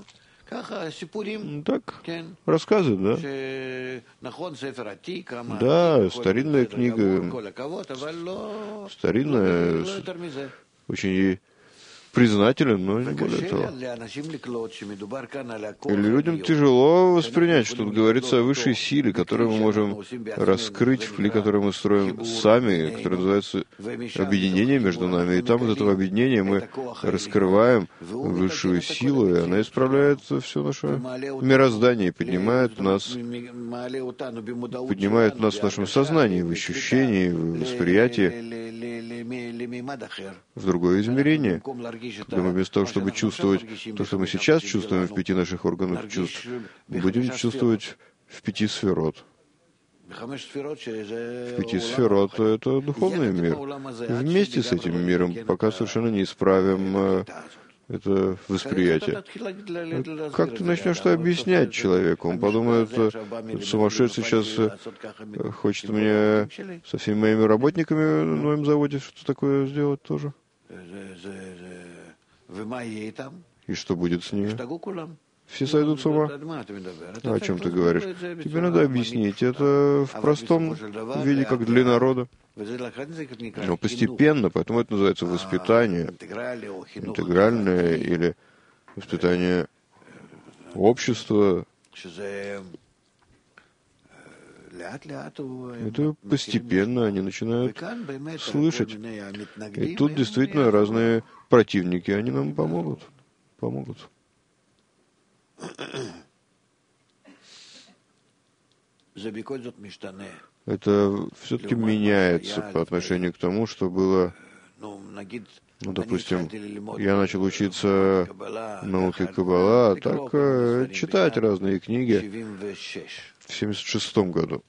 Так, рассказы, да. Да, старинная книга, старинная, очень признателен, но не более того. Или людям тяжело воспринять, что тут говорится о высшей силе, которую мы можем раскрыть в кли, который мы строим сами, который называется объединение между нами. И там из этого объединения мы раскрываем высшую силу, и она исправляет все наше мироздание и поднимает нас, поднимает нас в нашем сознании, в ощущении, в восприятии, в другое измерение, когда мы вместо того, чтобы чувствовать то, что мы сейчас чувствуем в пяти наших органах чувств, будем чувствовать в пяти сферот. В пяти сферот — это духовный мир. Вместе с этим миром, пока совершенно не исправим это восприятие. Как ты начнешь что объяснять человеку? Он подумает, этот сумасшедший сейчас хочет мне со всеми моими работниками на моем заводе что-то такое сделать тоже. И что будет с ними? Все сойдут с ума? А о чем ты говоришь? Тебе надо объяснить. Это в простом виде, как для народа. Но постепенно, поэтому это называется воспитание, интегральное или воспитание общества. Это постепенно они начинают слышать. И тут действительно разные противники, они нам помогут. Помогут. Это все-таки меняется по отношению к тому, что было, ну, допустим, я начал учиться науке Каббала, так э, читать разные книги в семьдесят шестом году.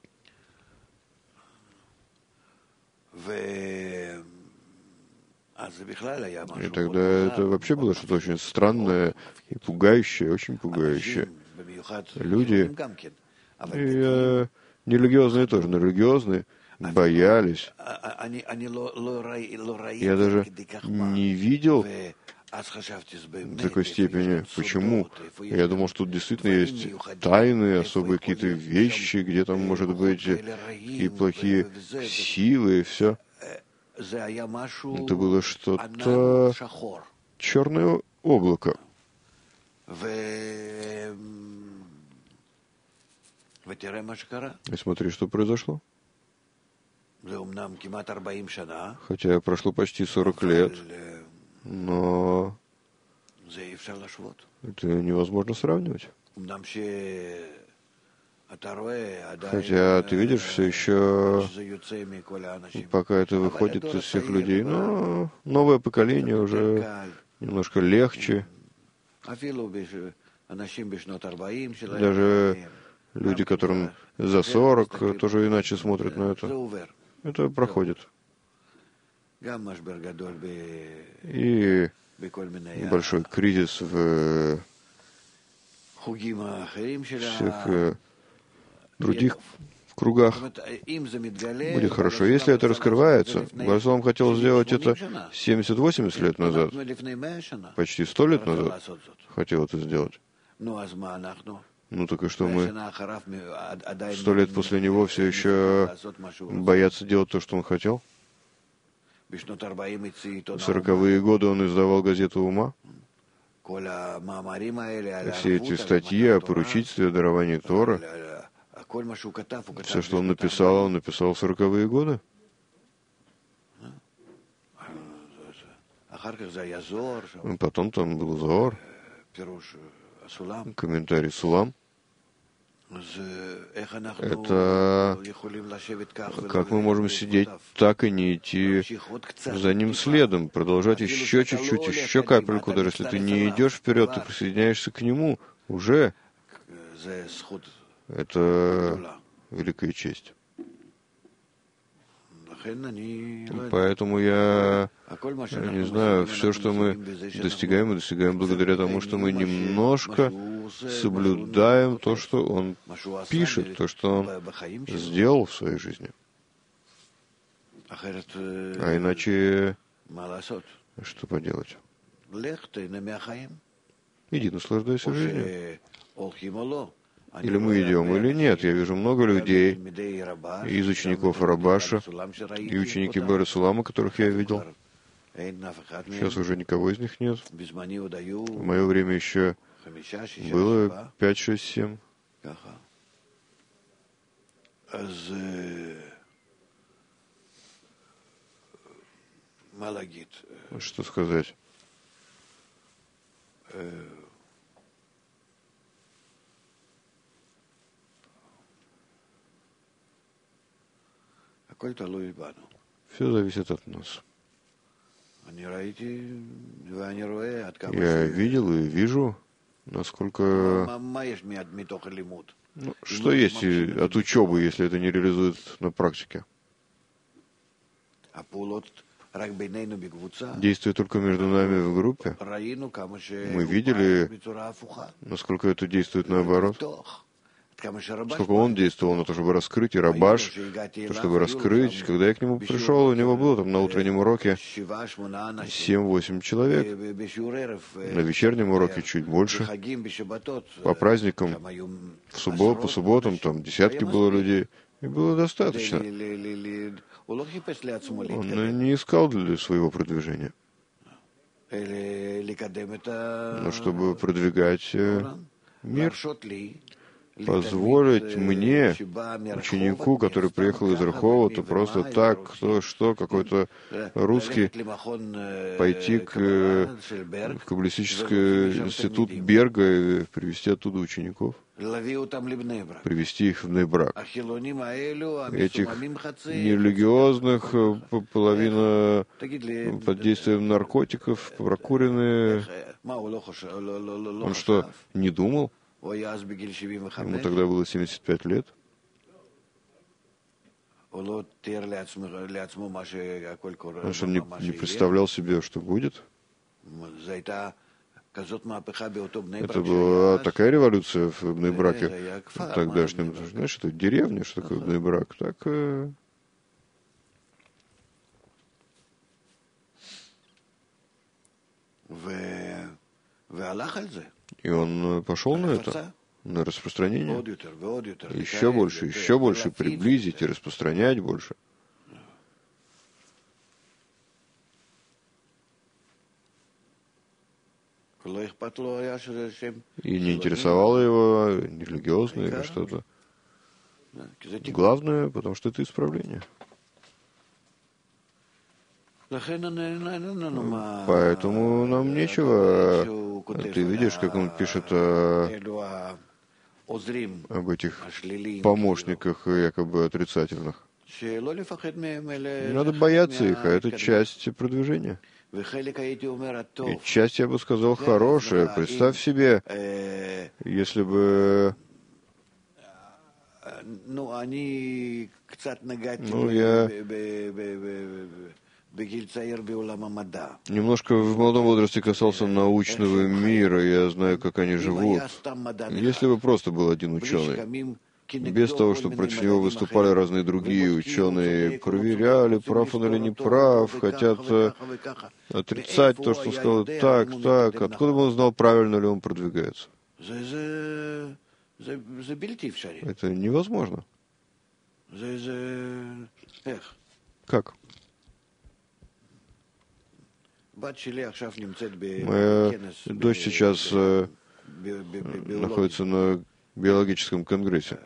И тогда это вообще было что-то очень странное и пугающее, очень пугающее. Люди, и э, нерелигиозные тоже, но религиозные, боялись. Я даже не видел в такой степени. Почему? Я думал, что тут действительно есть тайны, особые какие-то вещи, где там, может быть, и плохие силы, и все. Это было что-то черное облако. И смотри, что произошло. Хотя прошло почти сорок лет, но это невозможно сравнивать. Хотя ты видишь, все еще, пока это выходит из всех людей, но новое поколение уже немножко легче. Даже люди, которым за сорок, тоже иначе смотрят на это. Это проходит. И большой кризис в всех других кругах будет хорошо. Если это раскрывается, Барсалам хотел сделать это семьдесят-восемьдесят лет назад, почти сто лет назад хотел это сделать. Ну так и что мы сто лет после него все еще боятся делать то, что он хотел? В сороковые годы он издавал газету «Ума». Все эти статьи о поручительстве, о даровании Тора, все, что он написал, он написал в сороковые годы. Потом там был Зоар, комментарий Сулам. Это как мы можем сидеть так и не идти за ним следом, продолжать еще чуть-чуть, еще капельку, даже если ты не идешь вперед, ты присоединяешься к нему, уже это великая честь. Поэтому я не знаю, все, что мы достигаем, мы достигаем благодаря тому, что мы немножко соблюдаем то, что он пишет, то, что он сделал в своей жизни. А иначе что поделать? Иди, наслаждайся жизнью. Или мы идем, или нет. Я вижу много людей, из учеников Рабаша, и ученики Бера Сулама, которых я видел. Сейчас уже никого из них нет. В мое время еще было пять, шесть, семь. Что сказать? Все зависит от нас. Я видел и вижу, насколько... Ну, что есть от учебы, если это не реализует на практике? Действие только между нами в группе. Мы видели, насколько это действует наоборот. Сколько он действовал на то, чтобы раскрыть, и Рабаш, то, чтобы раскрыть. Когда я к нему пришел, у него было там на утреннем уроке семь-восемь человек, на вечернем уроке чуть больше, по праздникам, в суббот, по субботам там десятки было людей, и было достаточно. Он не искал для своего продвижения, но чтобы продвигать мир, позволить мне, ученику, который приехал из Раховата, просто так, кто что, какой-то русский, пойти к, в каббалистический институт Берга и привести оттуда учеников, привести их в Бней-Брак. Этих нерелигиозных, половина под действием наркотиков, прокуренные. Он что, не думал? Ему тогда было семьдесят пять лет. Он что, не, не представлял себе, что будет? Это была такая революция в Бней-Браке тогдашнем. Знаешь, это деревня, что такое Бней-Брак. Так... И он пошел на это, на распространение. Еще больше, еще больше приблизить и распространять больше. И не интересовало его религиозное или что-то. Главное, потому что это исправление. Поэтому нам нечего. Ты видишь, как он пишет о об этих помощниках якобы отрицательных. Не надо бояться их, а это часть продвижения. И часть, я бы сказал, хорошая. Представь себе, если бы... Ну, я немножко в молодом возрасте касался научного мира, я знаю, как они живут. Если бы просто был один ученый, без того, чтобы против него выступали разные другие ученые, проверяли, прав он или не прав, хотят отрицать то, что он сказал, так, так, откуда бы он знал, правильно ли он продвигается? Это невозможно. Как? Моя дочь сейчас э, находится на биологическом конгрессе.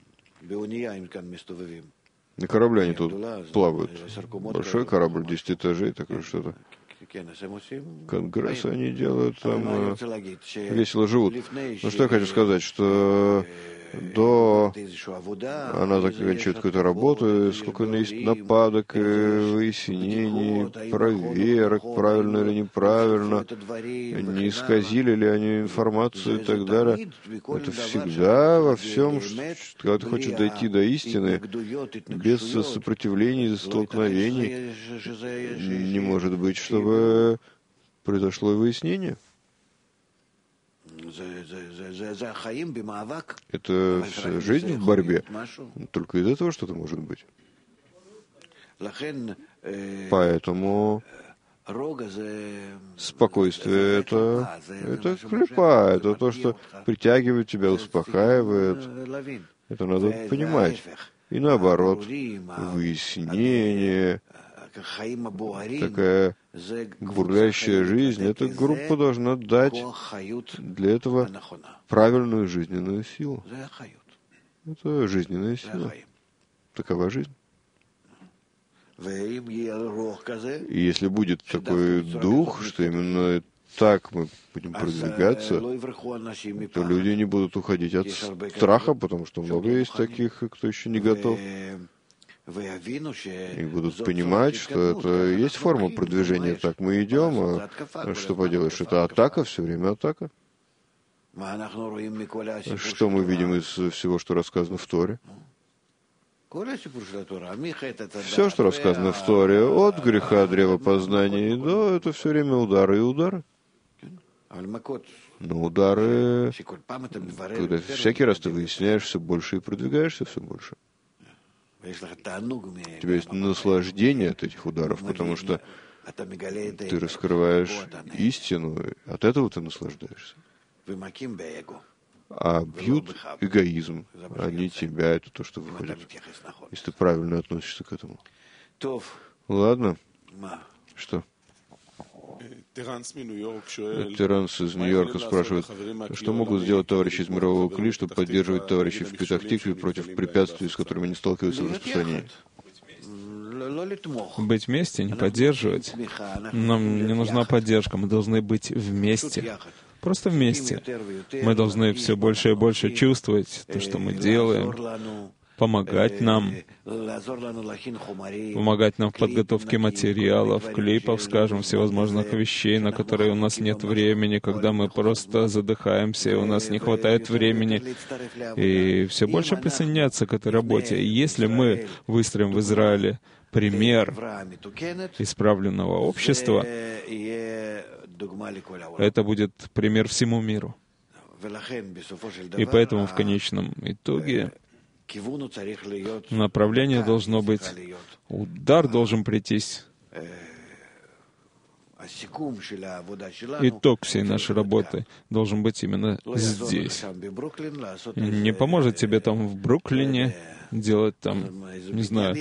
На корабле они тут плавают. Большой корабль, десять этажей, такое что-то. Конгрессы они делают, там э, весело живут. Ну что я хочу сказать, что до она заканчивает какую-то работу, сколько есть нападок, выяснений, проверок, правильно или неправильно, не исказили ли они информацию и так далее. Это всегда во всем, когда ты хочешь дойти до истины, без сопротивлений, столкновений, не может быть, чтобы произошло выяснение. Это жизнь в борьбе. Только из этого что-то может быть. Поэтому спокойствие это, это клепа, это то, что притягивает тебя, успокаивает. Это надо понимать. И наоборот, выяснение, такая бурлящая жизнь, эта группа должна дать для этого правильную жизненную силу. Это жизненная сила. Такова жизнь. И если будет такой дух, что именно так мы будем продвигаться, то люди не будут уходить от страха, потому что много есть таких, кто еще не готов. И будут понимать, что это есть форма продвижения. Так мы идем, а что поделаешь? Это атака, все время атака. Что мы видим из всего, что рассказано в Торе? Все, что рассказано в Торе, от греха древа познания до, это все время удары и удары. Но удары, когда всякий раз ты выясняешь все больше и продвигаешься все больше. У тебя есть наслаждение от этих ударов, потому что ты раскрываешь истину, от этого ты наслаждаешься. А бьют эгоизм, а не тебя, это то, что выходит, если ты правильно относишься к этому. Ладно. Что? Терранс из Нью-Йорка спрашивает, что могут сделать товарищи из мирового Кли, чтобы поддерживать товарищей в Петах-Тикве против препятствий, с которыми они сталкиваются в распространении? Быть вместе, не поддерживать. Нам не нужна поддержка, мы должны быть вместе. Просто вместе. Мы должны все больше и больше чувствовать то, что мы делаем, помогать нам, помогать нам в подготовке материалов, клипов, скажем, всевозможных вещей, на которые у нас нет времени, когда мы просто задыхаемся, и у нас не хватает времени, и все больше присоединяться к этой работе. И если мы выстроим в Израиле пример исправленного общества, это будет пример всему миру. И поэтому в конечном итоге направление должно быть, удар должен прийтись. Итог всей нашей работы должен быть именно здесь. Не поможет тебе там в Бруклине делать там, не знаю,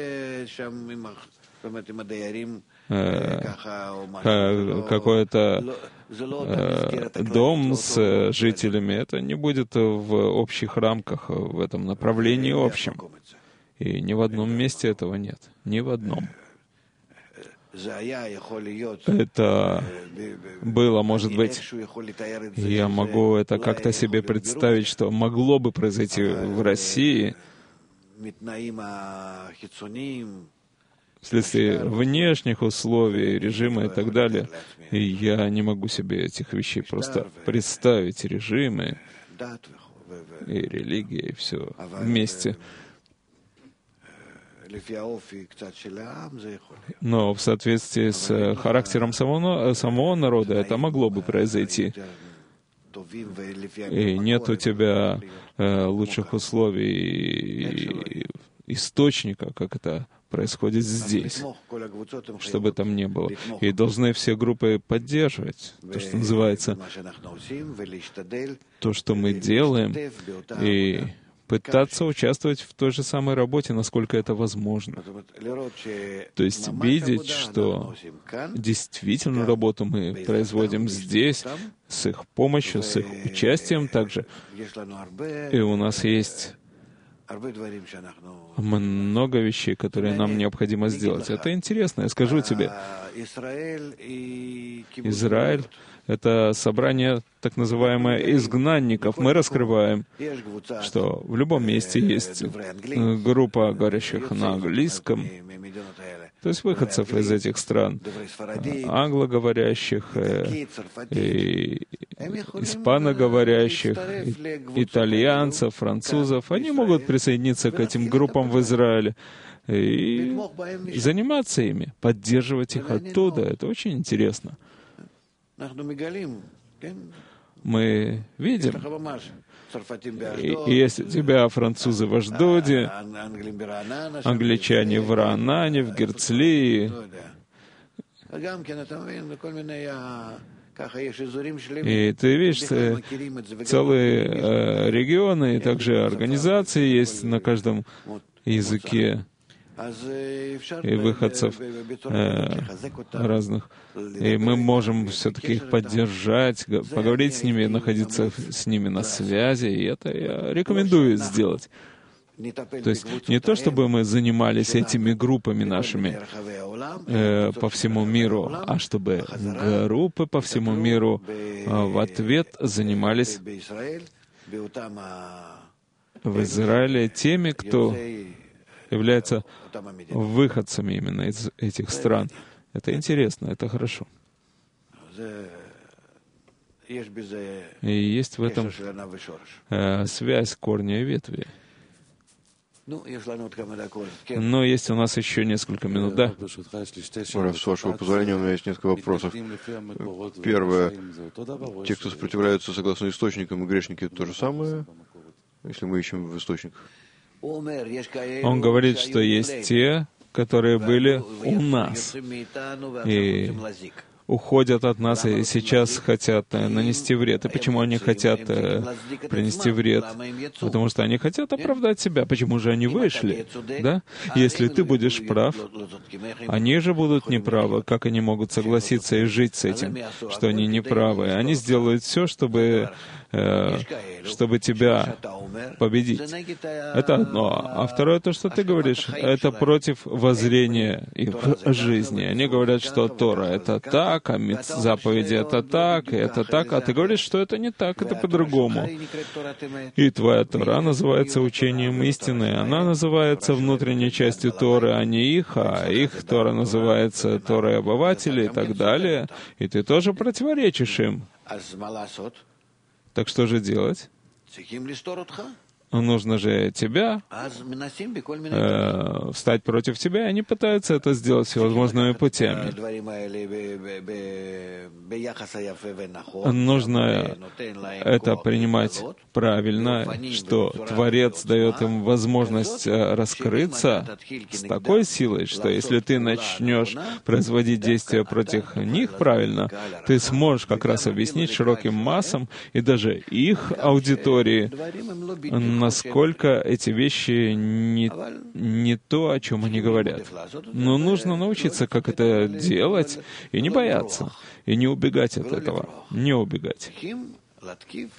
какой-то дом с жителями. Это не будет в общих рамках, в этом направлении общем. И ни в одном месте этого нет. Ни в одном. это было, может быть, я могу это как-то себе представить, что могло бы произойти в России вследствие внешних условий, режима и так далее. И я не могу себе этих вещей просто представить. Режимы и религия, и все вместе. Но в соответствии с характером самого, самого народа это могло бы произойти. И нет у тебя э, лучших условий и источника, как это происходит здесь, чтобы там не было. И должны все группы поддерживать то, что называется, то, что мы делаем, и пытаться участвовать в той же самой работе, насколько это возможно. То есть видеть, что действительно работу мы производим здесь, с их помощью, с их участием также. И у нас есть много вещей, которые нам необходимо сделать. Это интересно, я скажу тебе. Израиль — это собрание так называемое изгнанников. Мы раскрываем, что в любом месте есть группа говорящих на английском, то есть выходцев из этих стран, англоговорящих, и испаноговорящих, итальянцев, французов. Они могут присоединиться к этим группам в Израиле и заниматься ими, поддерживать их оттуда. Это очень интересно. Мы видим, и, и если у тебя французы в Ашдоде, англичане в Раанане, в Герцлии, и ты видишь, целые э, регионы и также организации есть на каждом языке, и выходцев э, разных. И мы можем все-таки их поддержать, поговорить с ними, находиться с ними на связи, и это я рекомендую сделать. То есть не то, чтобы мы занимались этими группами нашими э, по всему миру, а чтобы группы по всему миру э, в ответ занимались в Израиле теми, кто являются выходцами именно из этих стран. Это интересно, это хорошо. И есть в этом э, связь корня и ветви. Но есть у нас еще несколько минут, да? С вашего позволения, у меня есть несколько вопросов. Первое. Те, кто сопротивляются согласно источникам, и грешники, это то же самое, если мы ищем в источниках? Он говорит, что есть те, которые были у нас и уходят от нас и сейчас хотят нанести вред. И почему они хотят принести вред? Потому что они хотят оправдать себя. Почему же они вышли? Да? Если ты будешь прав, они же будут неправы. Как они могут согласиться и жить с этим, что они неправы? Они сделают все, чтобы чтобы тебя победить. Это одно. А второе, то, что ты говоришь, это против воззрения их жизни. Они говорят, что Тора — это так, а заповеди — это так, и это так, а ты говоришь, что это не так, это по-другому. И твоя Тора называется учением истины, она называется внутренней частью Торы, а не их, а их Тора называется Торой обывателей и так далее, и ты тоже противоречишь им. Так что же делать? Нужно же тебя э, встать против тебя, и они пытаются это сделать всевозможными путями. Нужно это принимать правильно, что Творец дает им возможность раскрыться с такой силой, что если ты начнешь производить действия против них правильно, ты сможешь как раз объяснить широким массам и даже их аудитории, насколько эти вещи не, не то, о чем они говорят. Но нужно научиться, как это делать, и не бояться, и не убегать от этого. Не убегать.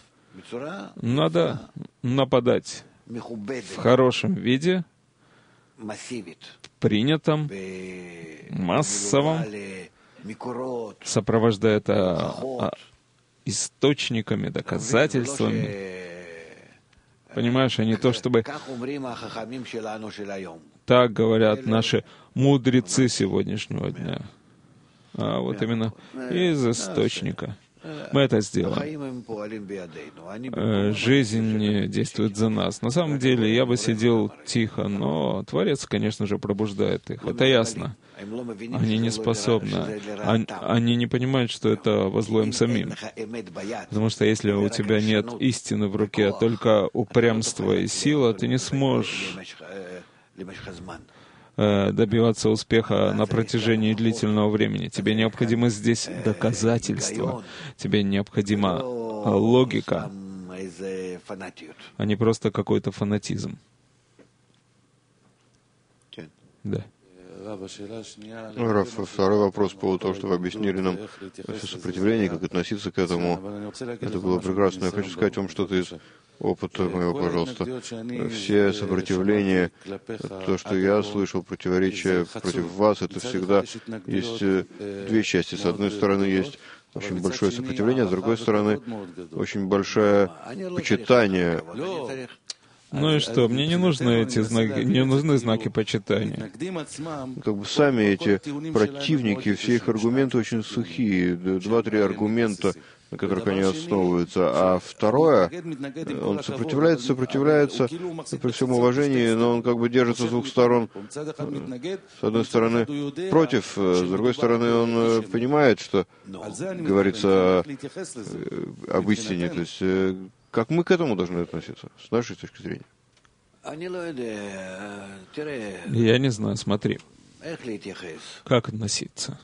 Надо нападать в хорошем виде, принятом, массовом, сопровождая это источниками, доказательствами. Понимаешь, а не то, чтобы так говорят наши мудрецы сегодняшнего дня, а вот именно из источника. Мы это сделаем. Жизнь действует за нас. На самом деле, я бы сидел тихо, но Творец, конечно же, пробуждает их. Это ясно. Они не способны. Они не понимают, что это во зло им самим. Потому что если у тебя нет истины в руке, а только упрямство и сила, ты не сможешь добиваться успеха на протяжении длительного времени. Тебе необходимо здесь доказательства. Тебе необходима логика, а не просто какой-то фанатизм. Да. Раф, второй вопрос по поводу того, что вы объяснили нам все сопротивление, как относиться к этому. Это было прекрасно. Я хочу сказать вам что-то из опыта моего, пожалуйста. Все сопротивления, то, что я слышал, противоречия против вас, это всегда есть две части. С одной стороны, есть очень большое сопротивление, а с другой стороны, очень большое почитание. Ну и что, мне не нужны эти знаки, не нужны знаки почитания. Как бы сами эти противники, все их аргументы очень сухие, два-три аргумента, на которых они основываются. А второе, он сопротивляется, сопротивляется, при всем уважении, но он как бы держится с двух сторон. С одной стороны, против, с другой стороны, он понимает, что говорится об истине. То есть, как мы к этому должны относиться, с нашей точки зрения? Я не знаю, смотри. Как относиться?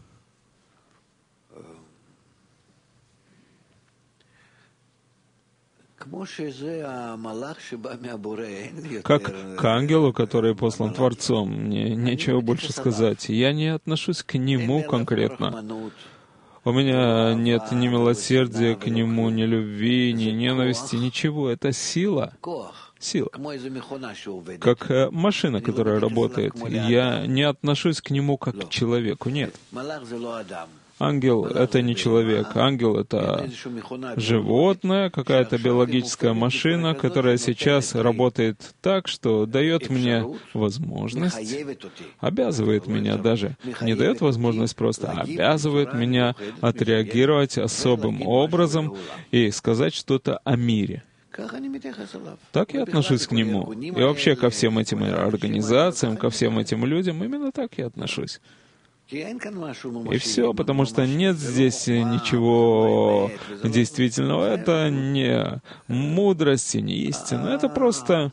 Как к ангелу, который послан Творцом, мне нечего больше сказать. Я не отношусь к нему конкретно. У меня нет ни милосердия к нему, ни любви, ни ненависти, ничего. Это сила. Сила. Как машина, которая работает. Я не отношусь к нему как к человеку, нет. Ангел — это не человек. Ангел — это животное, какая-то биологическая машина, которая сейчас работает так, что дает мне возможность, обязывает меня даже, не дает возможность просто, а обязывает меня отреагировать особым образом и сказать что-то о мире. Так я отношусь к нему. И вообще ко всем этим организациям, ко всем этим людям, именно так я отношусь. И все, потому что нет здесь ничего действительного. Это не мудрость и не истина. Это просто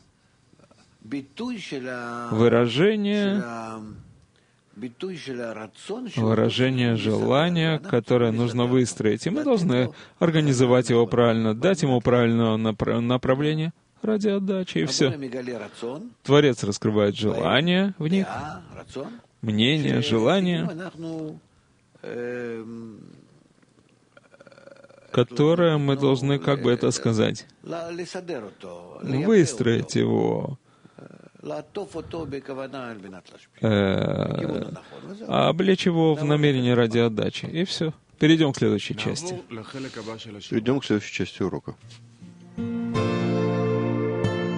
выражение, выражение желания, которое нужно выстроить. И мы должны организовать его правильно, дать ему правильное направление ради отдачи, и все. Творец раскрывает желание в них, мнение, желание, которое мы должны, как бы это сказать, выстроить его, э, облечь его в намерение ради отдачи. И все. Перейдем к следующей части. Перейдем к следующей части урока.